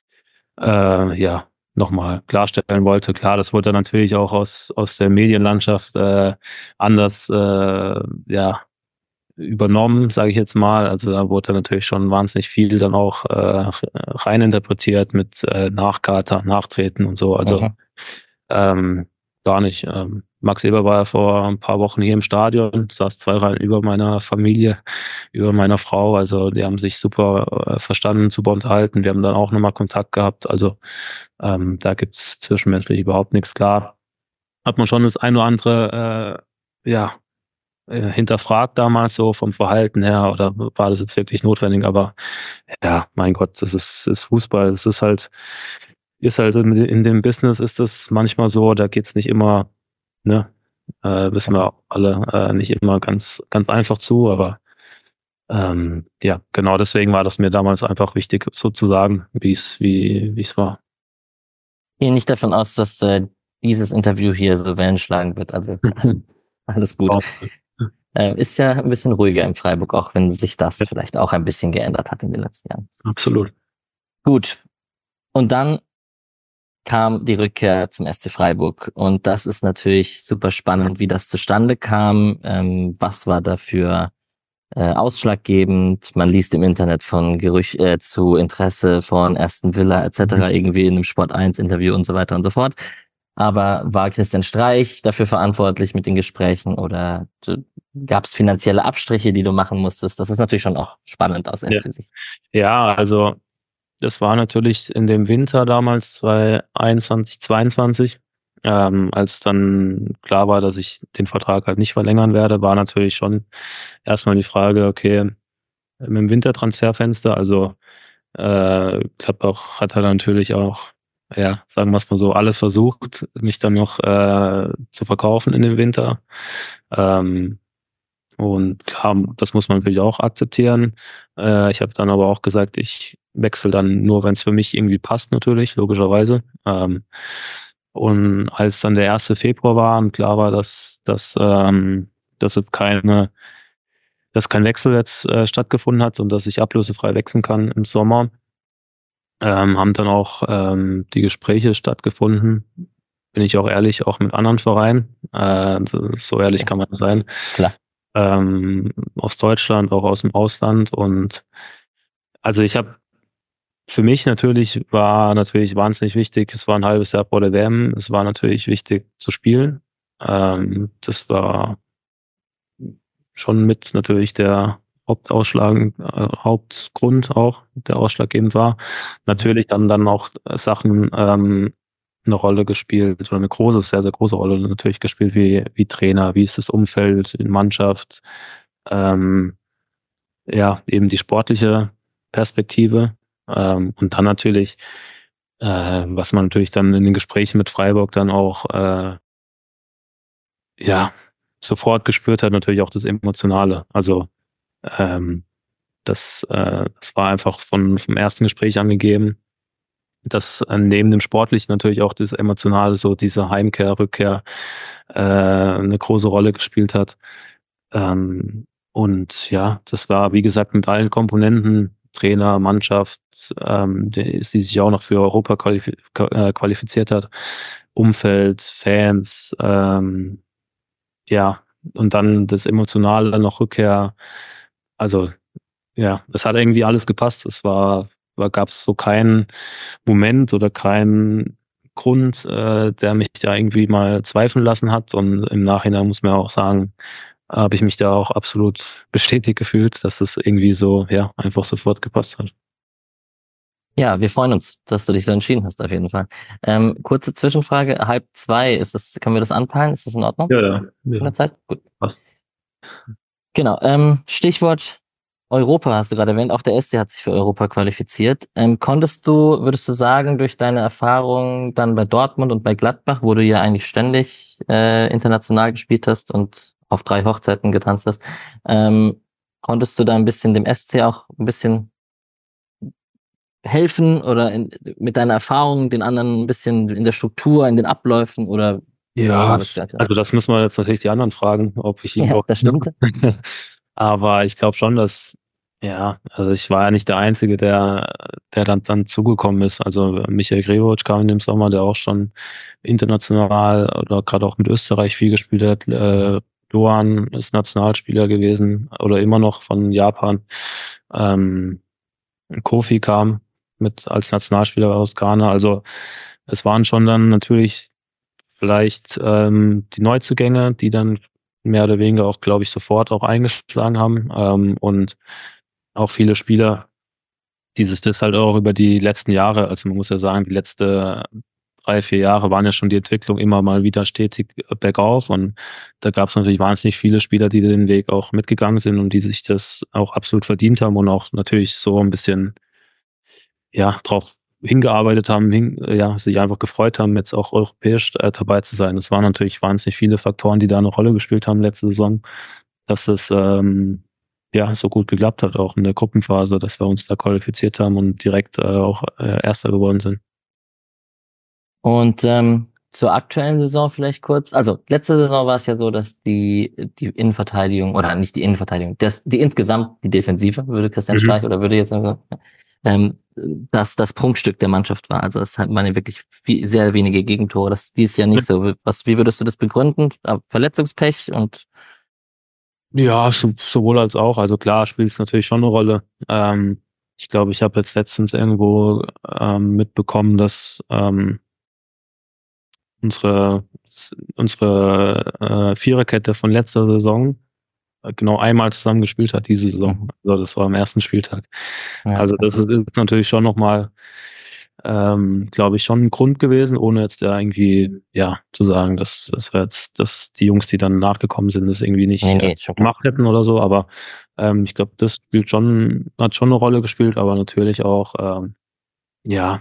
B: äh, ja, nochmal klarstellen wollte. Klar, das wurde dann natürlich auch aus, aus der Medienlandschaft äh, anders äh, ja, übernommen, sage ich jetzt mal. Also da wurde natürlich schon wahnsinnig viel dann auch äh, reininterpretiert mit äh, Nachkater, Nachtreten und so. Also
A: Mhm.
B: ähm, gar nicht. Ähm, Max Eber war ja vor ein paar Wochen hier im Stadion, saß zwei Reihen über meiner Familie, über meiner Frau. Also die haben sich super äh, verstanden, super unterhalten. Wir haben dann auch nochmal Kontakt gehabt. Also ähm, da gibt's zwischenmenschlich überhaupt nichts. Klar, hat man schon das ein oder andere äh, ja, äh, hinterfragt damals so vom Verhalten her oder war das jetzt wirklich notwendig? Aber ja, mein Gott, das ist, ist Fußball. Das ist halt, ist halt in, in dem Business ist das manchmal so, da geht's nicht immer, ne, äh, wissen wir
A: Mhm.
B: auch alle, äh, nicht immer ganz, ganz einfach zu, aber ähm, ja, genau deswegen war das mir damals einfach wichtig, so zu sagen, wie es, wie, wie es war.
A: Gehe nicht davon aus, dass äh, dieses Interview hier so Wellen schlagen wird. Also alles gut.
B: Auch,
A: Äh, ist ja ein bisschen ruhiger in Freiburg, auch wenn sich das vielleicht auch ein bisschen geändert hat in den letzten Jahren.
B: absolut.
A: Gut. Und dann kam die Rückkehr zum S C Freiburg. Und das ist natürlich super spannend, wie das zustande kam. Ähm, was war dafür äh, ausschlaggebend? Man liest im Internet von Gerüch äh, zu Interesse von Aston Villa et cetera irgendwie in einem Sport eins Interview und so weiter und so fort. Aber war Christian Streich dafür verantwortlich mit den Gesprächen oder gab es finanzielle Abstriche, die du machen musstest? Das ist natürlich schon auch spannend aus
B: Ja,
A: S C-Sicht.
B: ja, also das war natürlich in dem Winter damals zwanzig einundzwanzig, zweiundzwanzig, ähm, als dann klar war, dass ich den Vertrag halt nicht verlängern werde, war natürlich schon erstmal die Frage, okay, mit dem Wintertransferfenster, also äh, Gladbach hat halt natürlich auch, ja, sagen wir es mal so, alles versucht, mich dann noch äh, zu verkaufen in dem Winter. Ähm, Und klar, das muss man natürlich auch akzeptieren. Äh, ich habe dann aber auch gesagt, ich wechsle dann nur, wenn es für mich irgendwie passt, natürlich, logischerweise. Ähm, und als dann der erste Februar war und klar war, dass, dass, ähm, dass es keine, dass kein Wechsel jetzt äh, stattgefunden hat und dass ich ablösefrei wechseln kann im Sommer, ähm, haben dann auch ähm, die Gespräche stattgefunden. Bin ich auch ehrlich, auch mit anderen Vereinen. Äh, so, so ehrlich
A: Ja,
B: kann man sein.
A: klar.
B: Ähm, aus Deutschland, auch aus dem Ausland. Und also ich habe für mich natürlich war natürlich wahnsinnig wichtig, es war ein halbes Jahr vor der W M, es war natürlich wichtig zu spielen. Ähm, das war schon mit natürlich der Hauptausschlag, äh, Hauptgrund auch, der ausschlaggebend war.
A: Mhm.
B: Natürlich haben dann auch äh, Sachen ähm, eine Rolle gespielt oder eine große, sehr, sehr große Rolle natürlich gespielt, wie, wie Trainer, wie ist das Umfeld in Mannschaft, ähm, ja, eben die sportliche Perspektive. Ähm, und dann natürlich, äh, was man natürlich dann in den Gesprächen mit Freiburg dann auch, äh, ja, sofort gespürt hat, natürlich auch das Emotionale. Also, ähm, das, äh, das war einfach von, vom ersten Gespräch angegeben, dass äh, neben dem Sportlichen natürlich auch das Emotionale, so diese Heimkehr, Rückkehr, äh, eine große Rolle gespielt hat. Ähm, und ja, das war, wie gesagt, mit allen Komponenten, Trainer, Mannschaft, ähm, die, die sich auch noch für Europa qualif äh, qualifiziert hat, Umfeld, Fans, ähm, ja, und dann das Emotionale noch Rückkehr. Also ja, es hat irgendwie alles gepasst. Es war, war gab es so keinen Moment oder keinen Grund, äh, der mich da irgendwie mal zweifeln lassen hat. Und im Nachhinein muss man auch sagen, habe ich mich da auch absolut bestätigt gefühlt, dass es irgendwie so, ja, einfach sofort gepasst hat.
A: Ja, wir freuen uns, dass du dich so entschieden hast, auf jeden Fall. Ähm, kurze Zwischenfrage, halb zwei, ist das, können wir das anpeilen? Ist das in Ordnung?
B: Ja, ja,
A: Von der
B: ja,
A: Zeit? Gut.
B: passt.
A: Genau, ähm, Stichwort Europa hast du gerade erwähnt, auch der S C hat sich für Europa qualifiziert. Ähm, konntest du, würdest du sagen, durch deine Erfahrung dann bei Dortmund und bei Gladbach, wo du ja eigentlich ständig äh, international gespielt hast und auf drei Hochzeiten getanzt hast, ähm, konntest du da ein bisschen dem S C auch ein bisschen helfen oder in, mit deiner Erfahrung den anderen ein bisschen in der Struktur, in den Abläufen oder war
B: Ja,
A: das gleich?
B: also das müssen wir jetzt natürlich die anderen fragen, ob ich ihn
A: Ja,
B: auch.
A: das stimmt.
B: Aber ich glaube schon, dass, ja, also ich war ja nicht der Einzige, der, der dann, dann zugekommen ist. Also Michael Gregoritsch kam in dem Sommer, der auch schon international oder gerade auch mit Österreich viel gespielt hat. Äh, Luan ist Nationalspieler gewesen oder immer noch von Japan. Ähm, Kofi kam mit als Nationalspieler aus Ghana. Also es waren schon dann natürlich vielleicht ähm, die Neuzugänge, die dann mehr oder weniger auch, glaube ich, sofort auch eingeschlagen haben. Ähm, und auch viele Spieler, die sich das halt auch über die letzten Jahre, also man muss ja sagen, die letzte drei, vier Jahre waren ja schon die Entwicklung immer mal wieder stetig bergauf. Und da gab es natürlich wahnsinnig viele Spieler, die den Weg auch mitgegangen sind und die sich das auch absolut verdient haben und auch natürlich so ein bisschen ja, drauf hingearbeitet haben, hin, ja, sich einfach gefreut haben, jetzt auch europäisch äh, dabei zu sein. Es waren natürlich wahnsinnig viele Faktoren, die da eine Rolle gespielt haben letzte Saison, dass es ähm, ja so gut geklappt hat, auch in der Gruppenphase, dass wir uns da qualifiziert haben und direkt äh, auch äh, Erster geworden sind.
A: Und ähm, zur aktuellen Saison vielleicht kurz. Also letzte Saison war es ja so, dass die die Innenverteidigung oder nicht die Innenverteidigung, das die insgesamt die Defensive würde Christian
B: Mhm.
A: Streich oder würde jetzt sagen, ähm, dass das Prunkstück der Mannschaft war. Also es hat man ja wirklich viel, sehr wenige Gegentore. Das dies Jahr nicht so. Was, wie würdest du das begründen? Ah, Verletzungspech und
B: Ja, so, sowohl als auch. Also klar spielt es natürlich schon eine Rolle. Ähm, ich glaube, ich habe jetzt letztens irgendwo ähm, mitbekommen, dass ähm, unsere, unsere äh, Viererkette von letzter Saison äh, genau einmal zusammen gespielt hat diese Saison.
A: mhm.
B: Also das war am ersten Spieltag.
A: Ja,
B: Also das ist, ist natürlich schon nochmal, ähm, glaube ich, schon ein Grund gewesen, ohne jetzt da irgendwie, ja, zu sagen, dass, dass wir jetzt, dass die Jungs, die dann nachgekommen sind, das irgendwie
A: nee,
B: nicht äh,
A: nee, ist schon klar.
B: gemacht hätten oder so. Aber ähm, ich glaube, das spielt schon, hat schon eine Rolle gespielt, aber natürlich auch, ähm, ja,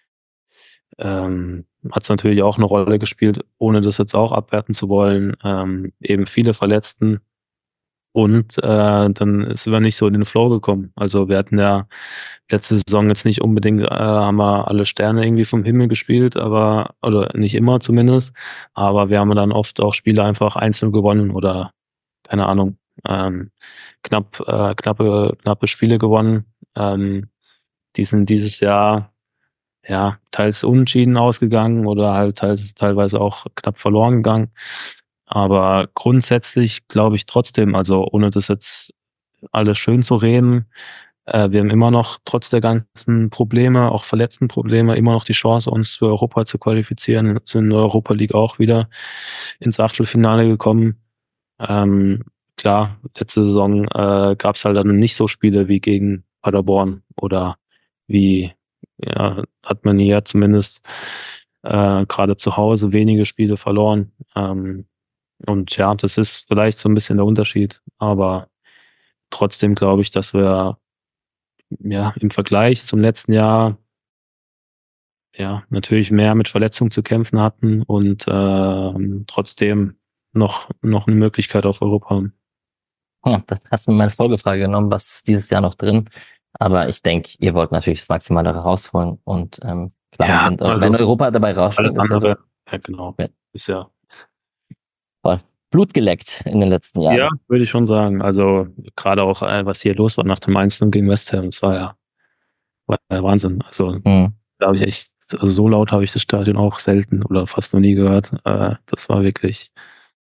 B: ähm, hat es natürlich auch eine Rolle gespielt, ohne das jetzt auch abwerten zu wollen. Ähm, eben viele Verletzten, Und äh, dann sind wir nicht so in den Flow gekommen. Also wir hatten ja letzte Saison jetzt nicht unbedingt, äh, haben wir alle Sterne irgendwie vom Himmel gespielt, aber, oder nicht immer zumindest, aber wir haben dann oft auch Spiele einfach einzeln gewonnen oder, keine Ahnung, ähm, knapp, äh, knappe, knappe Spiele gewonnen. Ähm, die sind dieses Jahr ja teils unentschieden ausgegangen oder halt teils, teilweise auch knapp verloren gegangen. Aber grundsätzlich glaube ich trotzdem, also ohne das jetzt alles schön zu reden, äh, wir haben immer noch trotz der ganzen Probleme, auch verletzten Probleme, immer noch die Chance, uns für Europa zu qualifizieren. Sind in der Europa League auch wieder ins Achtelfinale gekommen. Ähm, klar, letzte Saison äh, gab es halt dann nicht so Spiele wie gegen Paderborn oder wie, ja, hat man hier zumindest äh, gerade zu Hause wenige Spiele verloren. Ähm, und ja, das ist vielleicht so ein bisschen der Unterschied, aber trotzdem glaube ich, dass wir ja im Vergleich zum letzten Jahr ja natürlich mehr mit Verletzungen zu kämpfen hatten und äh, trotzdem noch noch eine Möglichkeit auf Europa haben.
A: Hm, das hast du mir meine Folgefrage genommen, was ist dieses Jahr noch drin? Aber ich denke, ihr wollt natürlich das Maximale rausholen und ähm, klar,
B: Ja,
A: wenn, wenn
B: also
A: Europa dabei
B: alles
A: rausspringt, ist ja
B: andere,
A: super.
B: ja genau,
A: Ja,
B: ist ja,
A: voll. Blut geleckt in den letzten
B: ja,
A: Jahren.
B: würde ich schon sagen. Also gerade auch, äh, was hier los war nach dem eins null gegen West Ham, das war ja, war ja Wahnsinn. Also
A: Hm.
B: da habe ich echt, also so laut habe ich das Stadion auch selten oder fast noch nie gehört. Äh, das war wirklich.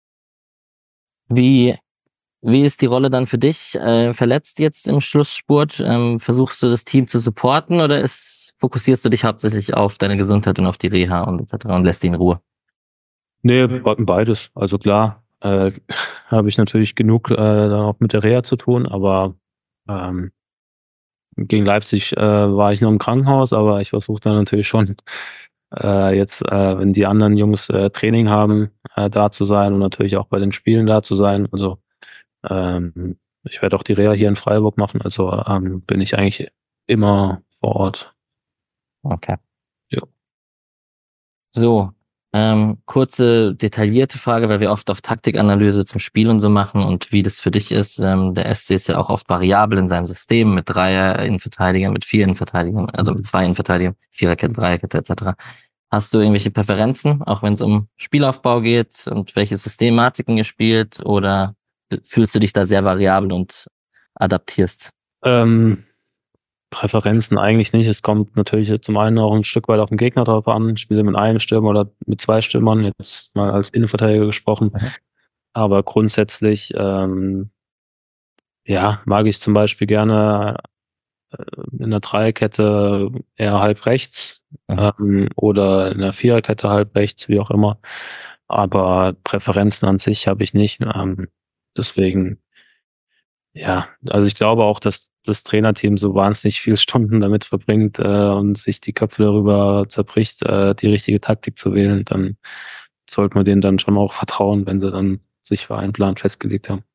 A: Wie, wie ist die Rolle dann für dich? Äh, verletzt jetzt im Schlussspurt? Ähm, versuchst du das Team zu supporten oder ist, fokussierst du dich hauptsächlich auf deine Gesundheit und auf die Reha und et cetera und lässt die in Ruhe?
B: Nee, be- beides. Also klar, äh, habe ich natürlich genug äh, dann auch mit der Reha zu tun, aber ähm, gegen Leipzig äh, war ich noch im Krankenhaus, aber ich versuche dann natürlich schon äh, jetzt, äh, wenn die anderen Jungs äh, Training haben, äh, da zu sein und natürlich auch bei den Spielen da zu sein. Also ähm, ich werde auch die Reha hier in Freiburg machen, also ähm, bin ich eigentlich immer vor Ort.
A: Okay.
B: Ja.
A: So, ähm, kurze, detaillierte Frage, weil wir oft auch Taktikanalyse zum Spiel und so machen und wie das für dich ist. Ähm, der S C ist ja auch oft variabel in seinem System mit Dreier Innenverteidigern, mit vier Innenverteidigern, also mit zwei Innenverteidigern, Viererkette, Dreierkette et cetera. Hast du irgendwelche Präferenzen, auch wenn es um Spielaufbau geht und welche Systematiken ihr spielt, oder fühlst du dich da sehr variabel und adaptierst?
B: Ähm, Präferenzen eigentlich nicht. Es kommt natürlich zum einen auch ein Stück weit auf den Gegner drauf an. Ich spiele mit einem Stürmer oder mit zwei Stürmern, jetzt mal als Innenverteidiger gesprochen.
A: Mhm.
B: Aber grundsätzlich, ähm, ja, mag ich zum Beispiel gerne äh, in der Dreierkette eher halb rechts,
A: Mhm.
B: ähm, oder in der Viererkette halb rechts, wie auch immer. Aber Präferenzen an sich habe ich nicht. Ähm, deswegen, ja, also ich glaube auch, dass das Trainerteam so wahnsinnig viele Stunden damit verbringt äh, und sich die Köpfe darüber zerbricht, äh, die richtige Taktik zu wählen, dann sollte man denen dann schon auch vertrauen, wenn sie dann sich für einen Plan festgelegt haben.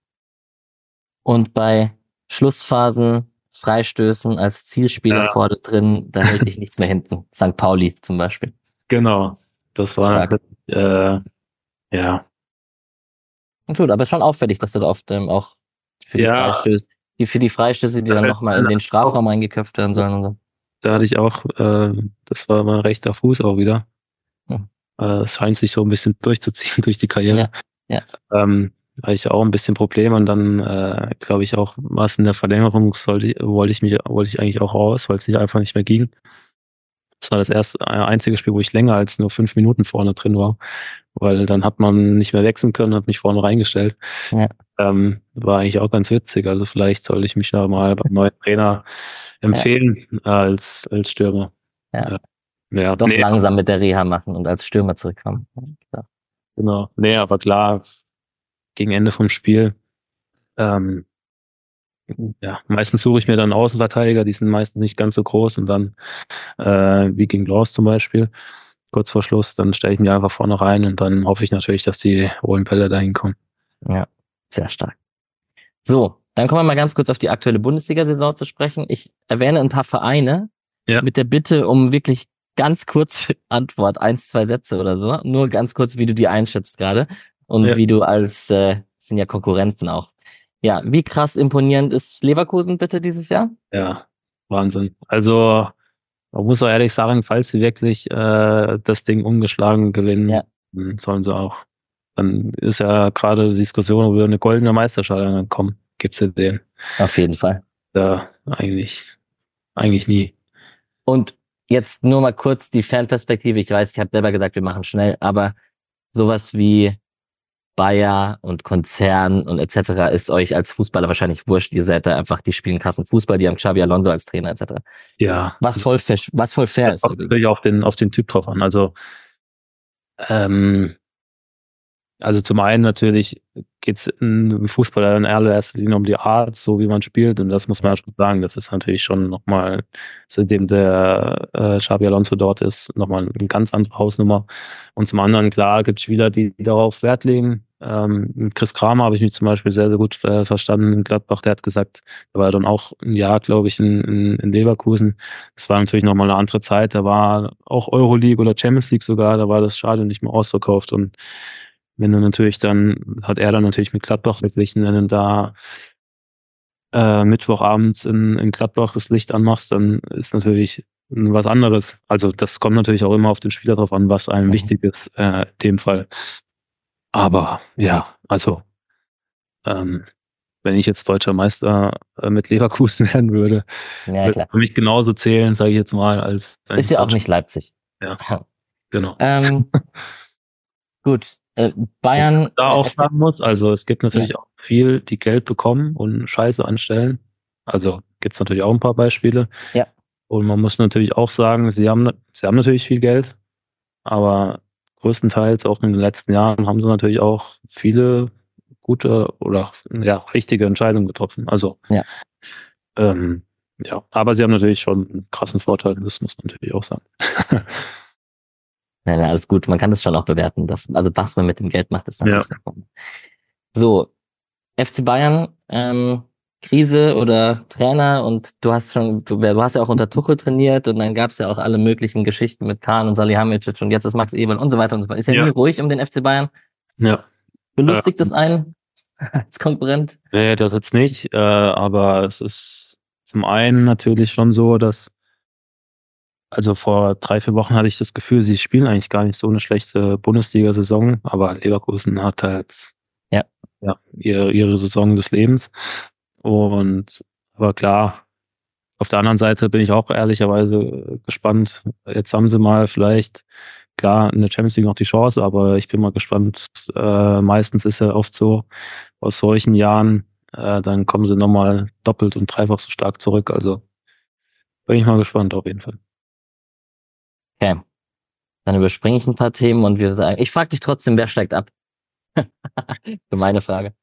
A: Und bei Schlussphasen, Freistößen als Zielspieler
B: Ja,
A: vorne drin, da hält dich nichts mehr hinten. Sankt Pauli zum Beispiel.
B: genau. Das war
A: Stark.
B: natürlich, äh, ja,
A: Gut, aber schon auffällig, dass du da oft ähm, auch für die
B: ja,
A: Freistöße, die für die Freistöße, die
B: da
A: dann
B: fällt
A: nochmal in
B: mir
A: den
B: auch,
A: Strafraum eingeköpft werden sollen und so.
B: da hatte ich auch, äh, das war mein rechter Fuß auch wieder.
A: Hm.
B: Äh, es scheint sich so ein bisschen durchzuziehen durch die Karriere.
A: Ja, ja.
B: Ähm, hatte ich auch ein bisschen Probleme und dann äh, glaube ich auch, was in der Verlängerung sollte, ich- wollte ich mich, wollte ich eigentlich auch raus, weil es nicht einfach nicht mehr ging. Das war das erste, äh, einzige Spiel, wo ich länger als nur fünf Minuten vorne drin war, weil dann hat man nicht mehr wechseln können, hat mich vorne reingestellt.
A: Ja.
B: Ähm, war eigentlich auch ganz witzig. Also vielleicht sollte ich mich da mal beim neuen Trainer
A: Ja,
B: empfehlen als als Stürmer.
A: ja.
B: Ja, ja,
A: Doch
B: nee,
A: langsam mit der Reha machen und als Stürmer zurückkommen. Ja.
B: genau. Nee, aber klar, gegen Ende vom Spiel. Ähm, Ja, meistens suche ich mir dann Außenverteidiger, die sind meistens nicht ganz so groß und dann, äh, wie gegen Laws zum Beispiel, kurz vor Schluss, dann stelle ich mich einfach vorne rein und dann hoffe ich natürlich, dass die hohen Bälle da hinkommen.
A: Ja, sehr stark. So, dann kommen wir mal ganz kurz auf die aktuelle Bundesliga-Saison zu sprechen. Ich erwähne ein paar Vereine
B: Ja,
A: mit der Bitte um wirklich ganz kurze Antwort, eins, zwei Sätze oder so. Nur ganz kurz, wie du die einschätzt gerade und
B: ja.
A: wie du als, äh, sind ja Konkurrenten auch, Ja, wie krass imponierend ist Leverkusen bitte dieses Jahr?
B: Ja, Wahnsinn. Also, man muss auch ehrlich sagen, falls sie wirklich äh, das Ding ungeschlagen gewinnen,
A: Ja,
B: dann sollen sie auch. Dann ist ja gerade die Diskussion über eine goldene Meisterschaft angekommen. Gibt's ja den.
A: auf jeden Fall.
B: Da eigentlich, eigentlich nie.
A: Und jetzt nur mal kurz die Fanperspektive. Ich weiß, ich habe selber gesagt, wir machen schnell, aber sowas wie Bayer und Konzern und et cetera ist euch als Fußballer wahrscheinlich wurscht. Ihr seid da einfach, die spielen krassen Fußball, die haben Xabi Alonso als Trainer et cetera.
B: Ja,
A: Was voll, fair- was voll fair
B: das
A: ist
B: kommt
A: übrigens.
B: natürlich auf den, auf den Typ drauf an. Also, ähm, Also zum einen natürlich geht's im Fußball in allererster Linie um die Art, so wie man spielt, und das muss man
A: Ja,
B: ja schon sagen, das ist natürlich schon nochmal, seitdem der äh, Xabi Alonso dort ist, nochmal eine ganz andere Hausnummer. Und zum anderen, klar, gibt es Spieler, die darauf Wert legen. Ähm, mit Chris Kramer habe ich mich zum Beispiel sehr, sehr gut äh, verstanden in Gladbach. Der hat gesagt, er war dann auch ein Jahr, glaube ich, in, in, in Leverkusen. Das war natürlich nochmal eine andere Zeit. Da war auch Euroleague oder Champions League sogar, da war das Stadion nicht mehr ausverkauft, und wenn du natürlich dann, hat er dann natürlich mit Gladbach verglichen, wenn du da äh, Mittwochabends in, in Gladbach das Licht anmachst, dann ist natürlich was anderes. Also das kommt natürlich auch immer auf den Spieler drauf an, was einem
A: mhm.
B: wichtig ist, äh, in dem Fall. Aber ja, also ähm, wenn ich jetzt deutscher Meister äh, mit Leverkusen werden würde,
A: Ja,
B: würde es
A: klar.
B: für mich genauso zählen, sage ich jetzt mal, als wenn
A: Ist
B: ich
A: ja auch
B: deutscher.
A: nicht Leipzig.
B: Ja, genau.
A: Ähm, gut. Äh,
B: Was man
A: Bayern,
B: da
A: äh,
B: auch
A: F C,
B: sagen muss, also es gibt
A: ja,
B: natürlich auch viel, die Geld bekommen und Scheiße anstellen. Also gibt es natürlich auch ein paar Beispiele.
A: ja,
B: Und man muss natürlich auch sagen, sie haben, sie haben natürlich viel Geld, aber größtenteils auch in den letzten Jahren haben sie natürlich auch viele gute oder ja, richtige Entscheidungen getroffen. Also
A: ja.
B: ähm, ja, aber sie haben natürlich schon einen krassen Vorteil, das muss man natürlich auch sagen.
A: Nein, nein, alles gut. Man kann das schon auch bewerten. Das, also was man mit dem Geld macht, ist
B: Ja,
A: natürlich vollkommen. So, F C Bayern, ähm, Krise oder Trainer und du hast schon, du, du hast ja auch unter Tuchel trainiert und dann gab es ja auch alle möglichen Geschichten mit Kahn und Salihamidzic und jetzt ist Max Eberl und so weiter und so fort. Ist ja nie
B: ja,
A: ruhig um den F C Bayern.
B: ja.
A: Belustigt
B: Ähm,
A: es einen als Konkurrent?
B: nee, das jetzt nicht, äh, aber es ist zum einen natürlich schon so, dass, also vor drei, vier Wochen hatte ich das Gefühl, sie spielen eigentlich gar nicht so eine schlechte Bundesliga-Saison, aber Leverkusen hat halt
A: Ja,
B: ja ihre, ihre Saison des Lebens. Und aber klar, auf der anderen Seite bin ich auch ehrlicherweise gespannt. Jetzt haben sie mal vielleicht, klar, in der Champions League noch die Chance, aber ich bin mal gespannt. Äh, meistens ist ja oft so, aus solchen Jahren, äh, dann kommen sie nochmal doppelt und dreifach so stark zurück. Also bin ich mal gespannt auf jeden Fall.
A: okay. Dann überspringe ich ein paar Themen und wir sagen, ich frage dich trotzdem, wer steigt ab? Gemeine Frage.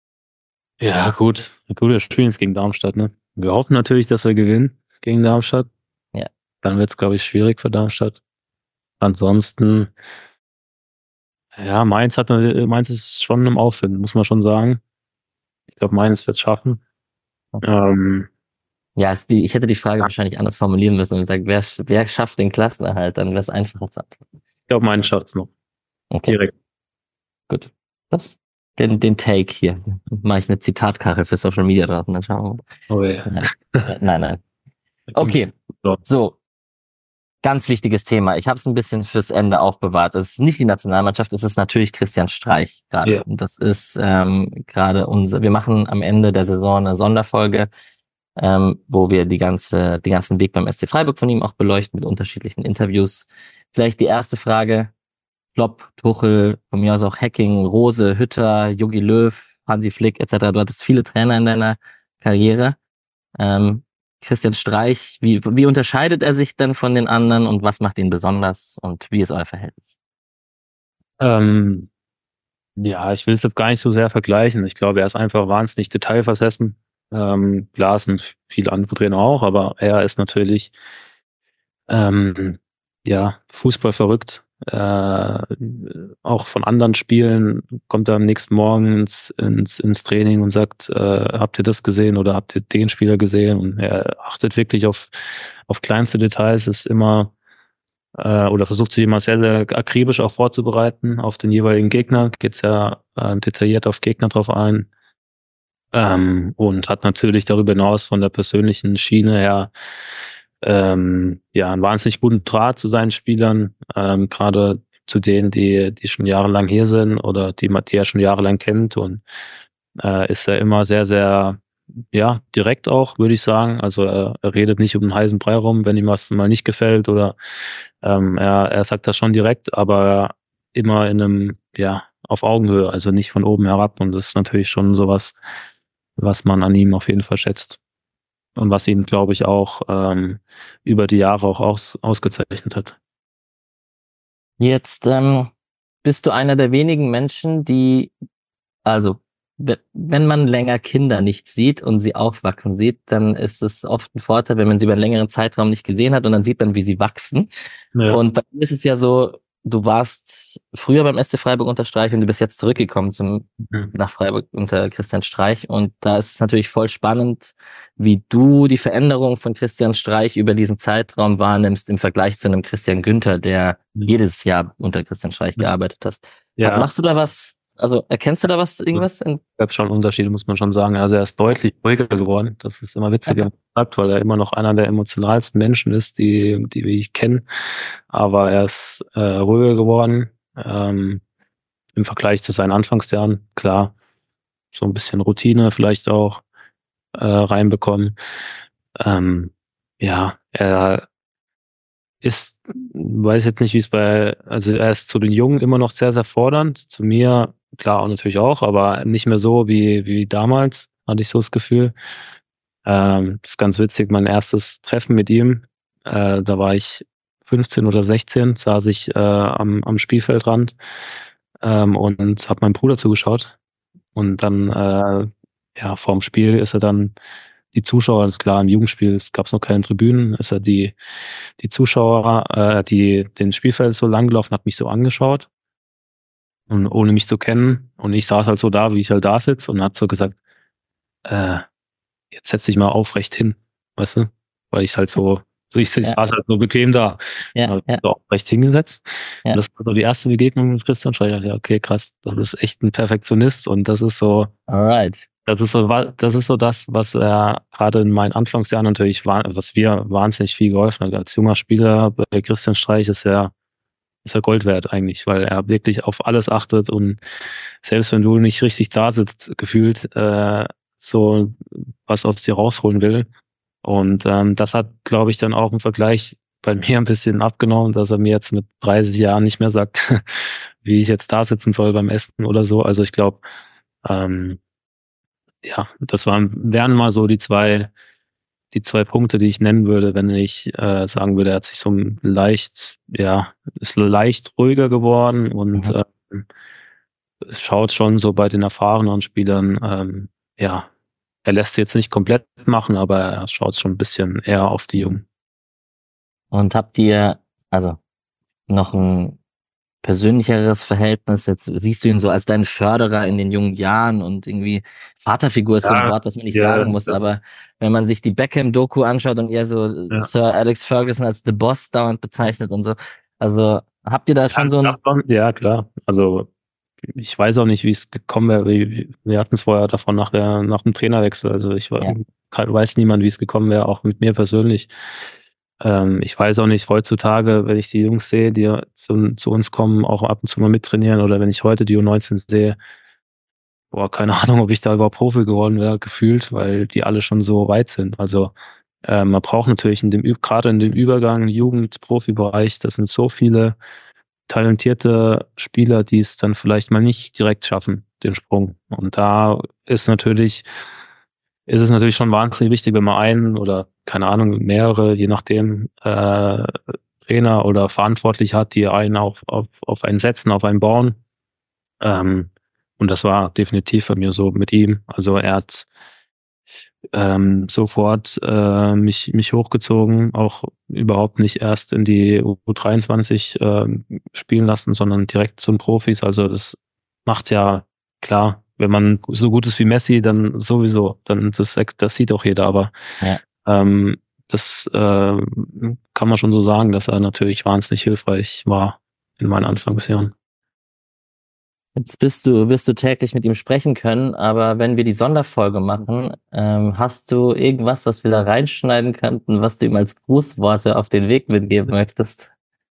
B: Ja, gut. Gut, wir spielen jetzt gegen Darmstadt, ne? Wir hoffen natürlich, dass wir gewinnen gegen Darmstadt.
A: Ja,
B: Dann wird es, glaube ich, schwierig für Darmstadt. Ansonsten, ja, Mainz hat, Mainz ist schon im Aufwind, muss man schon sagen. Ich glaube, Mainz wird es schaffen. Ähm,
A: ja, ist die, ich hätte die Frage wahrscheinlich anders formulieren müssen und gesagt, wer, wer schafft den Klassenerhalt? Dann wäre es einfacher zu antworten.
B: ich glaube, Mainz schafft es noch.
A: Okay,
B: Direkt.
A: gut. Das, den, den Take hier. Mache ich eine Zitatkachel für Social Media draußen, dann schauen wir
B: Oh ja.
A: mal. Nein, nein, nein.
B: Da kommt
A: Okay,
B: so.
A: so, ganz wichtiges Thema. Ich habe es ein bisschen fürs Ende aufbewahrt. Es ist nicht die Nationalmannschaft, es ist natürlich Christian Streich gerade.
B: Ja.
A: Und das ist ähm, gerade unser, wir machen am Ende der Saison eine Sonderfolge, ähm, wo wir die ganze, den ganzen Weg beim S C Freiburg von ihm auch beleuchten mit unterschiedlichen Interviews. Vielleicht die erste Frage. Klopp, Tuchel, von mir aus auch Hacking, Rose, Hütter, Jogi Löw, Hansi Flick et cetera. Du hattest viele Trainer in deiner Karriere. Ähm, Christian Streich, wie, wie unterscheidet er sich denn von den anderen und was macht ihn besonders und wie ist euer Verhältnis?
B: Ähm, ja, ich will es jetzt gar nicht so sehr vergleichen. Ich glaube, er ist einfach wahnsinnig detailversessen. Ähm, klar sind viele andere Trainer auch, aber er ist natürlich ähm, ja, Fußball verrückt. Äh, auch von anderen Spielen kommt er am nächsten Morgen ins, ins, ins Training und sagt, äh, habt ihr das gesehen oder habt ihr den Spieler gesehen? Und er achtet wirklich auf, auf kleinste Details, ist immer äh, oder versucht sich immer sehr, sehr akribisch auch vorzubereiten auf den jeweiligen Gegner, geht sehr äh, detailliert auf Gegner drauf ein. Ähm, und hat natürlich darüber hinaus von der persönlichen Schiene her ähm, ja einen wahnsinnig guten Draht zu seinen Spielern, ähm, gerade zu denen, die die schon jahrelang hier sind oder die man die er schon jahrelang kennt, und äh, ist er immer sehr, sehr ja direkt auch, würde ich sagen. Also er, er redet nicht um den heißen Brei rum, wenn ihm was mal nicht gefällt, oder ähm, er, er sagt das schon direkt, aber immer in einem, ja, auf Augenhöhe, also nicht von oben herab. Und das ist natürlich schon sowas, was man an ihm auf jeden Fall schätzt. Und was ihn, glaube ich, auch ähm, über die Jahre auch aus, ausgezeichnet hat.
A: Jetzt ähm, bist du einer der wenigen Menschen, die, also we- wenn man länger Kinder nicht sieht und sie aufwachsen sieht, dann ist es oft ein Vorteil, wenn man sie über einen längeren Zeitraum nicht gesehen hat und dann sieht man, wie sie wachsen.
B: Ja.
A: Und bei mir ist es ja so, du warst früher beim S C Freiburg unter Streich und du bist jetzt zurückgekommen zum,
B: Mhm.
A: nach Freiburg unter Christian Streich. Und da ist es natürlich voll spannend, wie du die Veränderung von Christian Streich über diesen Zeitraum wahrnimmst im Vergleich zu einem Christian Günther, der jedes Jahr unter Christian Streich gearbeitet hast. Ha-
B: Ja,
A: Machst du da was, also erkennst du da was, irgendwas? In,
B: gab schon Unterschiede, muss man schon sagen. Also er ist deutlich ruhiger geworden. Das ist immer witzig, wenn man sagt, weil er immer noch einer der emotionalsten Menschen ist, die, die ich kenne. Aber er ist äh, ruhiger geworden. Ähm, im Vergleich zu seinen Anfangsjahren. Klar, so ein bisschen Routine vielleicht auch äh, reinbekommen. Ähm, ja, er ist, weiß jetzt nicht, wie es bei, also er ist zu den Jungen immer noch sehr, sehr fordernd. Zu mir, klar, auch natürlich auch, aber nicht mehr so wie, wie damals, hatte ich so das Gefühl. Ähm, das ist ganz witzig, mein erstes Treffen mit ihm, äh, da war ich fünfzehn oder sechzehn, saß ich äh, am, am Spielfeldrand ähm, und habe meinem Bruder zugeschaut. Und dann, äh, ja, vorm Spiel ist er dann die Zuschauer, das ist klar, im Jugendspiel gab es noch keine Tribünen, ist er die, die Zuschauer, äh, die den Spielfeld so langgelaufen, hat mich so angeschaut und ohne mich zu kennen. Und ich saß halt so da, wie ich halt da sitze, und hat so gesagt, äh, jetzt setz dich mal aufrecht hin, weißt du? Weil ich halt so, so ich, ich
A: ja,
B: saß halt so bequem da. Und
A: ja,
B: hab mich
A: ja,
B: so aufrecht hingesetzt. Und
A: ja.
B: das war so die erste Begegnung mit Christian Schreier. Ja, okay, krass, das ist echt ein Perfektionist, und das ist so,
A: Alright.
B: das ist so, wa- das ist so das, was er gerade in meinen Anfangsjahren natürlich war, was wir wahnsinnig viel geholfen hat. Als junger Spieler bei Christian Streich ist er, ist er Gold wert eigentlich, weil er wirklich auf alles achtet, und selbst wenn du nicht richtig da sitzt, gefühlt, äh, so was aus dir rausholen will. Und ähm, das hat, glaube ich, dann auch im Vergleich bei mir ein bisschen abgenommen, dass er mir jetzt mit dreißig Jahren nicht mehr sagt, wie ich jetzt da sitzen soll beim Essen oder so. Also ich glaube, ähm, ja, das waren, wären mal so die zwei, die zwei Punkte, die ich nennen würde, wenn ich äh, sagen würde, er hat sich so leicht, ja, ist leicht ruhiger geworden, und
A: Mhm.
B: ähm, es schaut schon so bei den erfahrenen Spielern, ähm, ja, er lässt sie jetzt nicht komplett machen, aber er schaut schon ein bisschen eher auf die Jungen.
A: Und habt ihr, also noch ein persönlicheres Verhältnis? Jetzt siehst du ihn so als deinen Förderer in den jungen Jahren und irgendwie Vaterfigur ist so ein
B: Ja,
A: Wort, das man nicht
B: ja,
A: sagen muss, aber wenn man sich die Beckham-Doku anschaut und ihr so
B: ja.
A: Sir Alex Ferguson als The Boss dauernd bezeichnet und so, also habt ihr da
B: Ja,
A: schon so ein,
B: davon- ja, klar. Also ich weiß auch nicht, wie es gekommen wäre. Wie- Wir hatten es vorher davon nach der, nach dem Trainerwechsel. Also ich
A: ja,
B: we- kann, weiß niemand, wie es gekommen wäre, auch mit mir persönlich. Ähm, ich weiß auch nicht, heutzutage, wenn ich die Jungs sehe, die zu, zu uns kommen, auch ab und zu mal mittrainieren, oder wenn ich heute die U neunzehn sehe, boah, keine Ahnung, ob ich da überhaupt Profi geworden wäre, gefühlt, weil die alle schon so weit sind. Also äh, man braucht natürlich in dem, Ü- gerade in dem Übergang Jugend-Profi-Bereich, das sind so viele talentierte Spieler, die es dann vielleicht mal nicht direkt schaffen, den Sprung. Und da ist natürlich, ist es natürlich schon wahnsinnig wichtig, wenn man einen oder keine Ahnung, mehrere, je nachdem, äh, Trainer oder verantwortlich hat, die einen auf, auf, auf einen setzen, auf einen bauen. Ähm, und das war definitiv bei mir so mit ihm. Also er hat ähm, sofort äh, mich, mich hochgezogen, auch überhaupt nicht erst in die U dreiundzwanzig ähm, spielen lassen, sondern direkt zum Profis. Also das macht ja klar, wenn man so gut ist wie Messi, dann sowieso, dann das, das sieht auch jeder, aber
A: ja.
B: ähm, das äh, kann man schon so sagen, dass er natürlich wahnsinnig hilfreich war in meinen Anfangsjahren.
A: Jetzt bist du, wirst du täglich mit ihm sprechen können, aber wenn wir die Sonderfolge machen, ähm, hast du irgendwas, was wir da reinschneiden könnten, was du ihm als Grußworte auf den Weg mitgeben möchtest?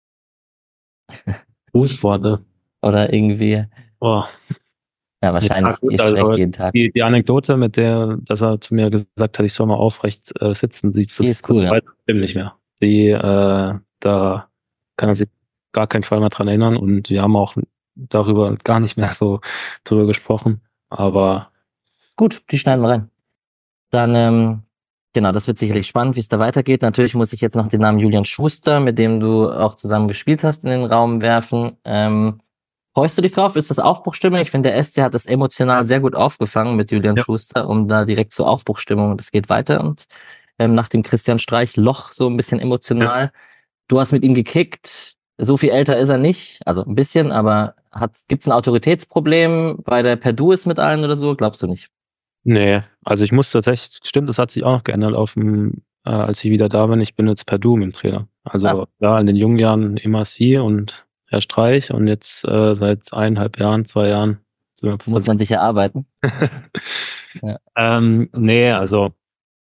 B: Grußworte.
A: Oder irgendwie,
B: Oh.
A: ja,
B: Ja,
A: wahrscheinlich,
B: gut,
A: ihr sprecht
B: also
A: jeden Tag.
B: die, die Anekdote mit der, dass er zu mir gesagt hat, ich soll mal aufrecht äh, sitzen, sieht
A: Die
B: das,
A: ist
B: das
A: cool, ja.
B: weiß ich nicht mehr. Die, äh, da kann er sich gar keinen Fall mehr dran erinnern und wir haben auch darüber gar nicht mehr so drüber gesprochen. Aber
A: Gut, die schneiden wir rein. Dann, ähm, genau, das wird sicherlich spannend, wie es da weitergeht. Natürlich muss ich jetzt noch den Namen Julian Schuster, mit dem du auch zusammen gespielt hast, in den Raum werfen. Ähm, freust du dich drauf? Ist das Aufbruchstimmung? Ich finde, der S C hat das emotional sehr gut aufgefangen mit Julian
B: ja,
A: Schuster, um da direkt zur Aufbruchstimmung. Das geht weiter und ähm, nach dem Christian Streich Loch so ein bisschen
B: ja.
A: emotional. Du hast mit ihm gekickt. So viel älter ist er nicht, also ein bisschen, aber hat, gibt's ein Autoritätsproblem bei der Perdu ist mit allen oder so? Glaubst du nicht?
B: Nee, also ich muss tatsächlich, stimmt, das hat sich auch noch geändert auf dem, äh, als ich wieder da bin. Ich bin jetzt per Du mit dem Trainer.
A: Ah,
B: Also ja, in den jungen Jahren immer Sie und Herr Streich und jetzt äh, seit eineinhalb Jahren, zwei Jahren sind wir
A: muss man dich erarbeiten. Ja.
B: ähm, nee, also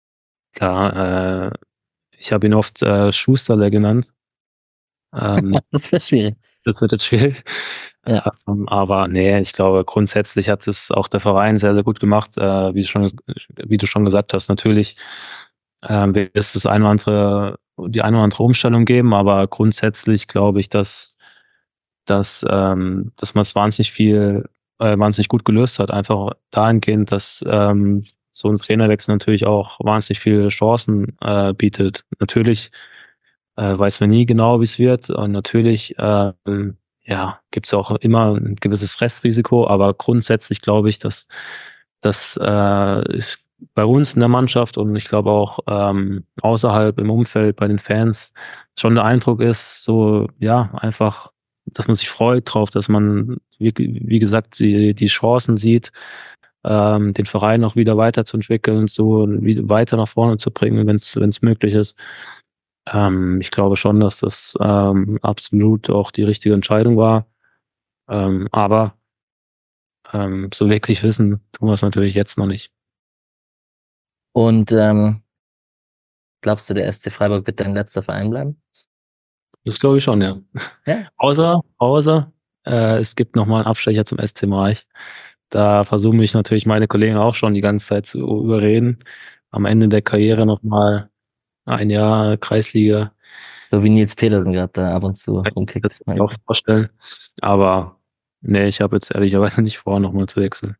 B: klar, äh, ich habe ihn oft äh, Schusterle genannt. Ähm,
A: Das wäre schwierig.
B: das wird jetzt schwierig.
A: Ja.
B: Ähm, aber nee, ich glaube, grundsätzlich hat es auch der Verein sehr, sehr gut gemacht. Äh, wie, schon, wie du schon gesagt hast, natürlich ähm, wird es das eine oder andere, die eine oder andere Umstellung geben, aber grundsätzlich glaube ich, dass, dass, ähm, dass man es wahnsinnig viel, äh, wahnsinnig gut gelöst hat. Einfach dahingehend, dass ähm, so ein Trainerwechsel natürlich auch wahnsinnig viele Chancen äh, bietet. Natürlich äh, weiß man nie genau, wie es wird. Und natürlich, ähm, ja, gibt es auch immer ein gewisses Restrisiko, aber grundsätzlich glaube ich, dass das äh, ist bei uns in der Mannschaft und ich glaube auch ähm, außerhalb im Umfeld bei den Fans schon der Eindruck ist, so ja, einfach, dass man sich freut drauf, dass man, wie, wie gesagt, die, die Chancen sieht, ähm, den Verein auch wieder weiterzuentwickeln, so wie, weiter nach vorne zu bringen, wenn es wenn es möglich ist. Ähm, ich glaube schon, dass das ähm, absolut auch die richtige Entscheidung war. Ähm, aber ähm, so wirklich wissen tun wir es natürlich jetzt noch nicht.
A: Und ähm, glaubst du, der S C Freiburg wird dein letzter Verein bleiben?
B: Das glaube ich schon, ja.
A: Ja.
B: Außer, außer äh, es gibt nochmal einen Abstecher zum S C Reich. Da versuche ich natürlich meine Kollegen auch schon die ganze Zeit zu überreden. Am Ende der Karriere nochmal ein Jahr Kreisliga.
A: So wie Nils Petersen gerade da ab und zu
B: Das
A: rumkickt.
B: kann ich auch vorstellen. Aber nee, ich habe jetzt ehrlicherweise nicht vor, nochmal zu wechseln.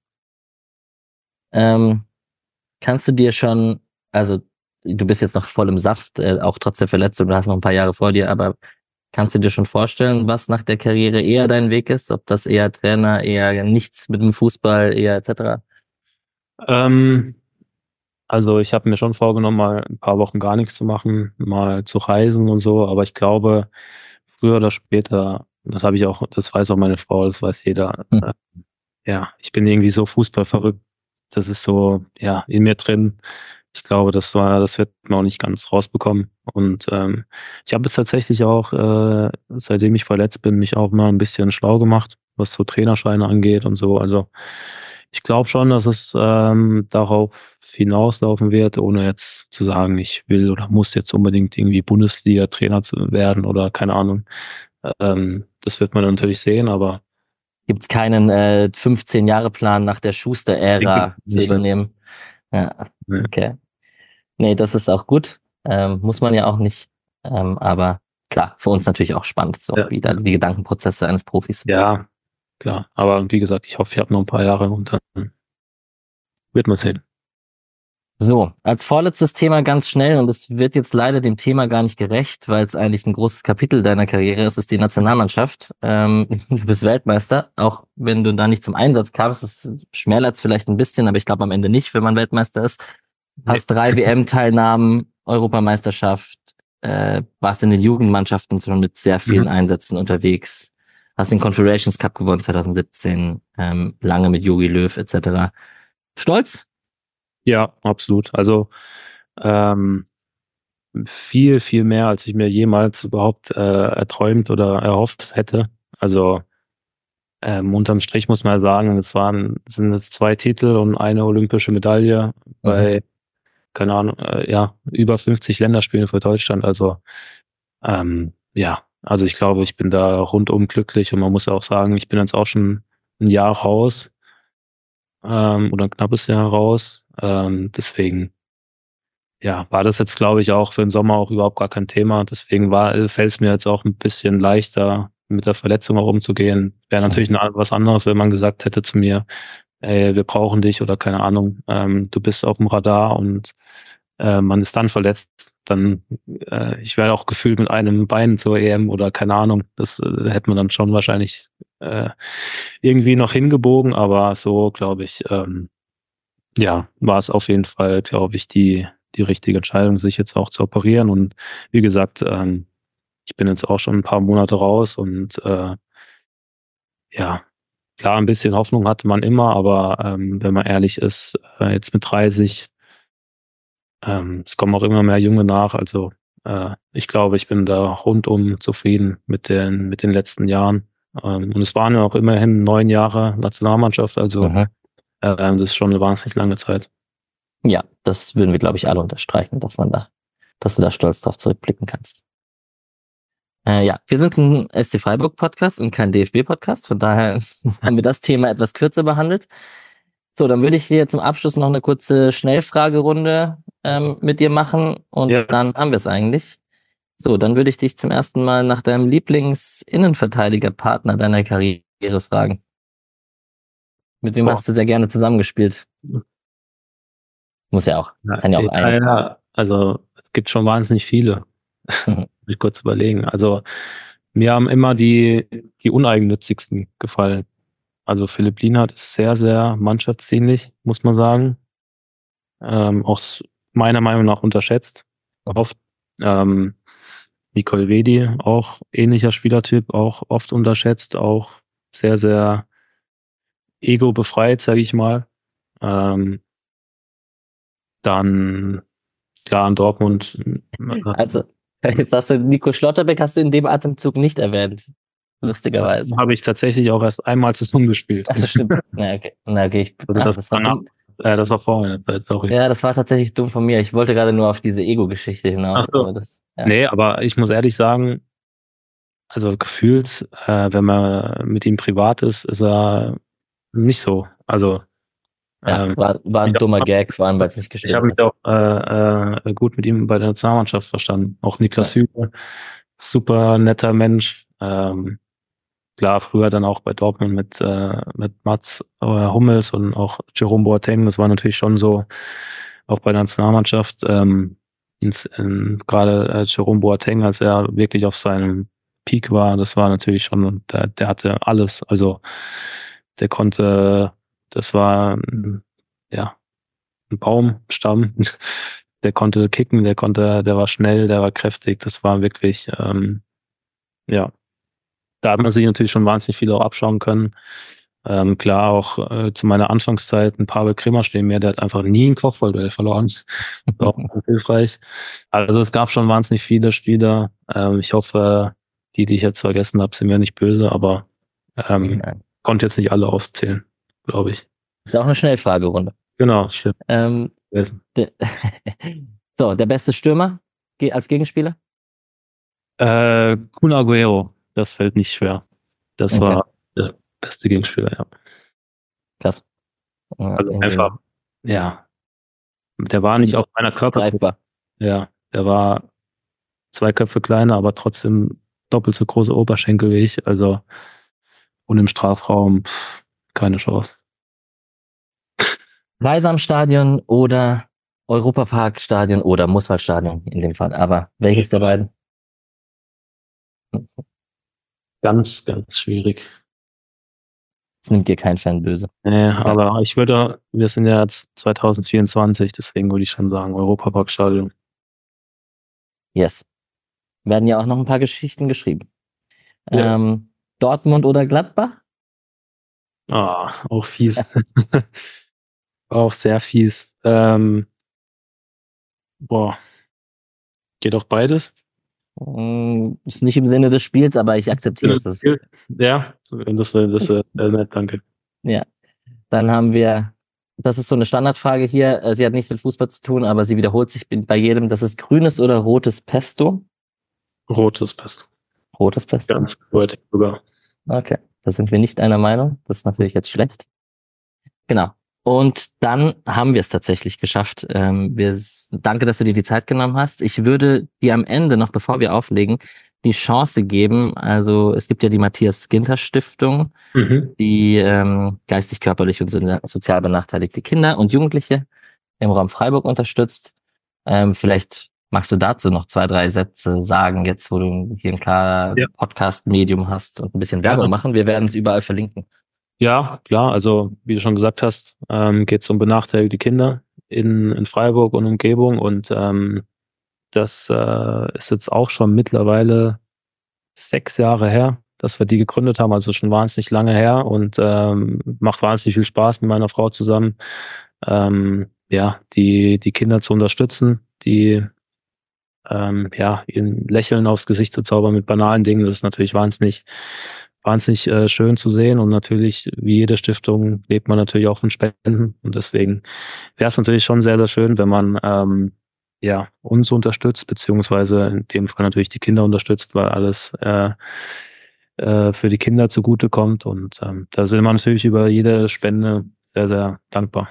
A: Ähm, kannst du dir schon, also du bist jetzt noch voll im Saft, äh, auch trotz der Verletzung, du hast noch ein paar Jahre vor dir, aber kannst du dir schon vorstellen, was nach der Karriere eher dein Weg ist? Ob das eher Trainer, eher nichts mit dem Fußball, eher et cetera?
B: Ähm, Also ich habe mir schon vorgenommen, mal ein paar Wochen gar nichts zu machen, mal zu reisen und so, aber ich glaube, früher oder später, das habe ich auch, das weiß auch meine Frau, das weiß jeder,
A: Hm.
B: äh, ja, ich bin irgendwie so Fußball verrückt, das ist so, ja, in mir drin. Ich glaube, das war, das wird man auch nicht ganz rausbekommen. Und ähm, ich habe jetzt tatsächlich auch, äh, seitdem ich verletzt bin, mich auch mal ein bisschen schlau gemacht, was so Trainerscheine angeht und so. Also ich glaube schon, dass es ähm, darauf hinauslaufen wird, ohne jetzt zu sagen, ich will oder muss jetzt unbedingt irgendwie Bundesliga-Trainer zu werden oder keine Ahnung. Ähm, das wird man natürlich sehen, aber
A: Gibt es keinen äh, fünfzehn-Jahre-Plan nach der
B: ich denke,
A: Schuster-Ära zu
B: das wird,
A: übernehmen? Ja,
B: ne,
A: okay. Nee, das ist auch gut. Ähm, muss man ja auch nicht. Ähm, aber klar, für uns natürlich auch spannend, so
B: ja,
A: wie da die Gedankenprozesse eines Profis sind.
B: ja, klar. Aber wie gesagt, ich hoffe, ich habe noch ein paar Jahre und dann wird man sehen.
A: So, als vorletztes Thema ganz schnell, und es wird jetzt leider dem Thema gar nicht gerecht, weil es eigentlich ein großes Kapitel deiner Karriere ist, ist die Nationalmannschaft. Ähm, du bist Weltmeister, auch wenn du da nicht zum Einsatz kamst, das schmälert es vielleicht ein bisschen, aber ich glaube am Ende nicht, wenn man Weltmeister ist.
B: Nee.
A: Hast drei W M-Teilnahmen, Europameisterschaft, äh, warst in den Jugendmannschaften schon mit sehr vielen
B: Mhm.
A: Einsätzen unterwegs, hast den Confederations Cup gewonnen zwanzig siebzehn, ähm, lange mit Jogi Löw et cetera. Stolz?
B: Ja, absolut. Also ähm, viel, viel mehr, als ich mir jemals überhaupt äh, erträumt oder erhofft hätte. Also Ähm, unterm Strich muss man ja sagen, es waren, sind jetzt zwei Titel und eine olympische Medaille
A: Mhm.
B: bei, keine Ahnung, äh, ja, über fünfzig Länderspielen für Deutschland. Also, ähm, ja, also ich glaube, ich bin da rundum glücklich und man muss auch sagen, ich bin jetzt auch schon ein Jahr raus, ähm, oder ein knappes Jahr raus. Ähm, deswegen, ja, war das jetzt, glaube ich, auch für den Sommer auch überhaupt gar kein Thema. Deswegen war, fällt es mir jetzt auch ein bisschen leichter, mit der Verletzung auch umzugehen. Wäre natürlich
A: Mhm.
B: ein, was anderes, wenn man gesagt hätte zu mir, ey, wir brauchen dich oder keine Ahnung, ähm, du bist auf dem Radar und äh, man ist dann verletzt, dann äh, ich wäre auch gefühlt mit einem Bein zur E M oder keine Ahnung, das äh, hätte man dann schon wahrscheinlich äh, irgendwie noch hingebogen, aber so glaube ich, ähm, ja, war es auf jeden Fall, glaube ich, die die richtige Entscheidung, sich jetzt auch zu operieren und wie gesagt, ähm, ich bin jetzt auch schon ein paar Monate raus und äh, ja, klar, ein bisschen Hoffnung hatte man immer, aber ähm, wenn man ehrlich ist, äh, jetzt mit dreißig, ähm, es kommen auch immer mehr Junge nach. Also äh, ich glaube, ich bin da rundum zufrieden mit den mit den letzten Jahren. Ähm, und es waren ja auch immerhin neun Jahre Nationalmannschaft, also
A: Mhm.
B: äh, das ist schon eine wahnsinnig lange Zeit.
A: Ja, das würden wir, glaube ich, alle unterstreichen, dass man da, dass du da stolz drauf zurückblicken kannst. Äh, ja, wir sind ein S C Freiburg Podcast und kein D F B Podcast, von daher haben wir das Thema etwas kürzer behandelt. So, dann würde ich hier zum Abschluss noch eine kurze Schnellfragerunde ähm, mit dir machen und
B: Ja,
A: dann haben wir es eigentlich. So, dann würde ich dich zum ersten Mal nach deinem Lieblings-Innenverteidiger-Partner deiner Karriere fragen. Mit wem
B: boah.
A: hast du sehr gerne zusammengespielt? Muss ja auch,
B: Ja,
A: kann ja auch
B: ja,
A: ein.
B: ja, also es gibt schon wahnsinnig viele.
A: Mhm.
B: Muss ich kurz überlegen. Also mir haben immer die, die uneigennützigsten gefallen. Also Philipp Lienhardt ist sehr, sehr mannschaftsdienlich, muss man sagen. Ähm, auch s- meiner Meinung nach unterschätzt. Oft ähm, Nicole Wedi, auch ähnlicher Spielertyp, auch oft unterschätzt, auch sehr, sehr ego-befreit, sage ich mal. Ähm, dann klar in Dortmund äh,
A: Also, jetzt hast du Nico Schlotterbeck hast du in dem Atemzug nicht erwähnt. Lustigerweise.
B: habe ich tatsächlich auch erst einmal zusammengespielt.
A: Ach so, stimmt. Na, okay. Na, okay. Ich,
B: Also
A: ah,
B: das
A: das war
B: war nach,
A: dumm.
B: äh, das war vor meiner Zeit, sorry.
A: Ja, das war tatsächlich dumm von mir. Ich wollte gerade nur auf diese Ego-Geschichte
B: Ach
A: hinaus,
B: so.
A: aber das, ja.
B: Nee, aber ich muss ehrlich sagen, also gefühlt, äh, wenn man mit ihm privat ist, ist er nicht so. Also
A: Ja,
B: ähm,
A: war, war
B: ich
A: ein dummer
B: habe
A: Gag, vor allem, weil es nicht
B: ich
A: gestimmt
B: hab mich
A: hat.
B: auch äh, äh, gut mit ihm bei der Nationalmannschaft verstanden. Auch Niklas
A: Ja.
B: Süle, super netter Mensch. Ähm, klar, früher dann auch bei Dortmund mit, äh, mit Mats äh, Hummels und auch Jerome Boateng. Das war natürlich schon so, auch bei der Nationalmannschaft. Ähm, ins, in, gerade äh, Jerome Boateng, als er wirklich auf seinem Peak war, das war natürlich schon, der, der hatte alles. Also der konnte, das war ein, ja ein Baumstamm. Der konnte kicken, der konnte, der war schnell, der war kräftig. Das war wirklich, ähm, ja, da hat man sich natürlich schon wahnsinnig viel auch abschauen können. Ähm, klar, auch äh, zu meiner Anfangszeit ein Pavel Krimmer stehen mir, der hat einfach nie ein Kopfballduell verloren. Das war auch ganz hilfreich. Also es gab schon wahnsinnig viele Spieler. Ähm, ich hoffe, die, die ich jetzt vergessen habe, sind mir nicht böse, aber ähm,
A: Nein.
B: konnte jetzt nicht alle aufzählen, glaube ich.
A: Ist auch eine Schnellfragerunde.
B: Genau, stimmt.
A: Ähm, der, so, der beste Stürmer ge- als Gegenspieler?
B: Äh, Kun Agüero, das fällt nicht schwer. Das
A: Okay,
B: war der beste Gegenspieler, ja.
A: krass. Ja,
B: Also
A: irgendwie
B: einfach, ja, der war nicht
A: nicht
B: auf meiner Körpergröße.
A: greifbar.
B: Ja, der war zwei Köpfe kleiner, aber trotzdem doppelt so große Oberschenkel wie ich. Also, und im Strafraum, pff, keine Chance.
A: Weisamstadion oder Europaparkstadion oder Muswaldstadion in dem Fall. Aber welches der beiden?
B: Ganz, ganz schwierig.
A: Das nimmt dir kein Fan böse.
B: Nee,
A: Ja.
B: aber ich würde, wir sind ja jetzt zwanzig vierundzwanzig, deswegen würde ich schon sagen, Europaparkstadion.
A: Yes. Werden ja auch noch ein paar Geschichten geschrieben.
B: Ja.
A: Ähm, Dortmund oder Gladbach?
B: Ah, auch fies. Auch sehr fies. Ähm, boah, geht auch beides?
A: Mm, Ist nicht im Sinne des Spiels, aber ich akzeptiere es. Das,
B: Ja, das wäre das
A: ist,
B: wär nett, danke.
A: ja. Dann haben wir, das ist so eine Standardfrage hier. äh, Sie hat nichts mit Fußball zu tun, aber sie wiederholt sich bei jedem. Das ist grünes oder rotes Pesto?
B: Rotes passt.
A: Rotes Pesto.
B: Ganz gut sogar.
A: Okay, da sind wir nicht einer Meinung. Das ist natürlich jetzt schlecht. Genau. Und dann haben wir es tatsächlich geschafft. Ähm, wir, s- danke, dass du dir die Zeit genommen hast. Ich würde dir am Ende, noch bevor wir auflegen, die Chance geben. Also es gibt ja die Matthias Ginter Stiftung,
B: Mhm.
A: die ähm, geistig, körperlich und so- sozial benachteiligte Kinder und Jugendliche im Raum Freiburg unterstützt. Ähm, vielleicht magst du dazu noch zwei, drei Sätze sagen, jetzt wo du hier ein klarer
B: Ja,
A: Podcast-Medium hast und ein bisschen Werbung
B: gerne.
A: machen. Wir werden es überall verlinken.
B: Ja, klar. Also, wie du schon gesagt hast, ähm, geht es um benachteiligte Kinder in, in Freiburg und Umgebung. Und ähm, das äh, ist jetzt auch schon mittlerweile sechs Jahre her, dass wir die gegründet haben. Also schon wahnsinnig lange her und ähm, macht wahnsinnig viel Spaß mit meiner Frau zusammen. Ähm, ja, die, die Kinder zu unterstützen, die ähm, ja, ihnen Lächeln aufs Gesicht zu zaubern mit banalen Dingen, das ist natürlich wahnsinnig, wahnsinnig äh, schön zu sehen. Und natürlich, wie jede Stiftung, lebt man natürlich auch von Spenden. Und deswegen wäre es natürlich schon sehr, sehr schön, wenn man ähm, ja uns unterstützt, beziehungsweise in dem Fall natürlich die Kinder unterstützt, weil alles äh, äh, für die Kinder zugutekommt. Und ähm, da sind wir natürlich über jede Spende sehr, sehr dankbar.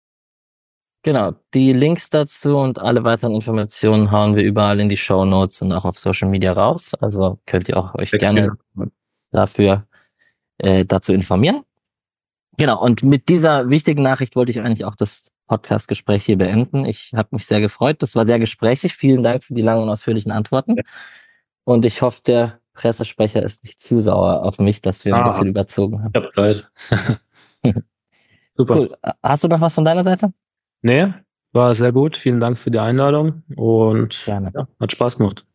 A: Genau, die Links dazu und alle weiteren Informationen hauen wir überall in die Show Notes und auch auf Social Media raus. Also könnt ihr auch euch gerne dafür äh, dazu informieren. Genau, und mit dieser wichtigen Nachricht wollte ich eigentlich auch das Podcast-Gespräch hier beenden. Ich habe mich sehr gefreut. Das war sehr gesprächig. Vielen Dank für die langen und ausführlichen Antworten. Und ich hoffe, der Pressesprecher ist nicht zu sauer auf mich, dass wir ein
B: Ah,
A: bisschen überzogen
B: ich
A: haben.
B: hab Zeit. Super.
A: Cool. Hast du noch was von deiner Seite?
B: Nee, war sehr gut. Vielen Dank für die Einladung und
A: Gerne.
B: ja, hat Spaß gemacht.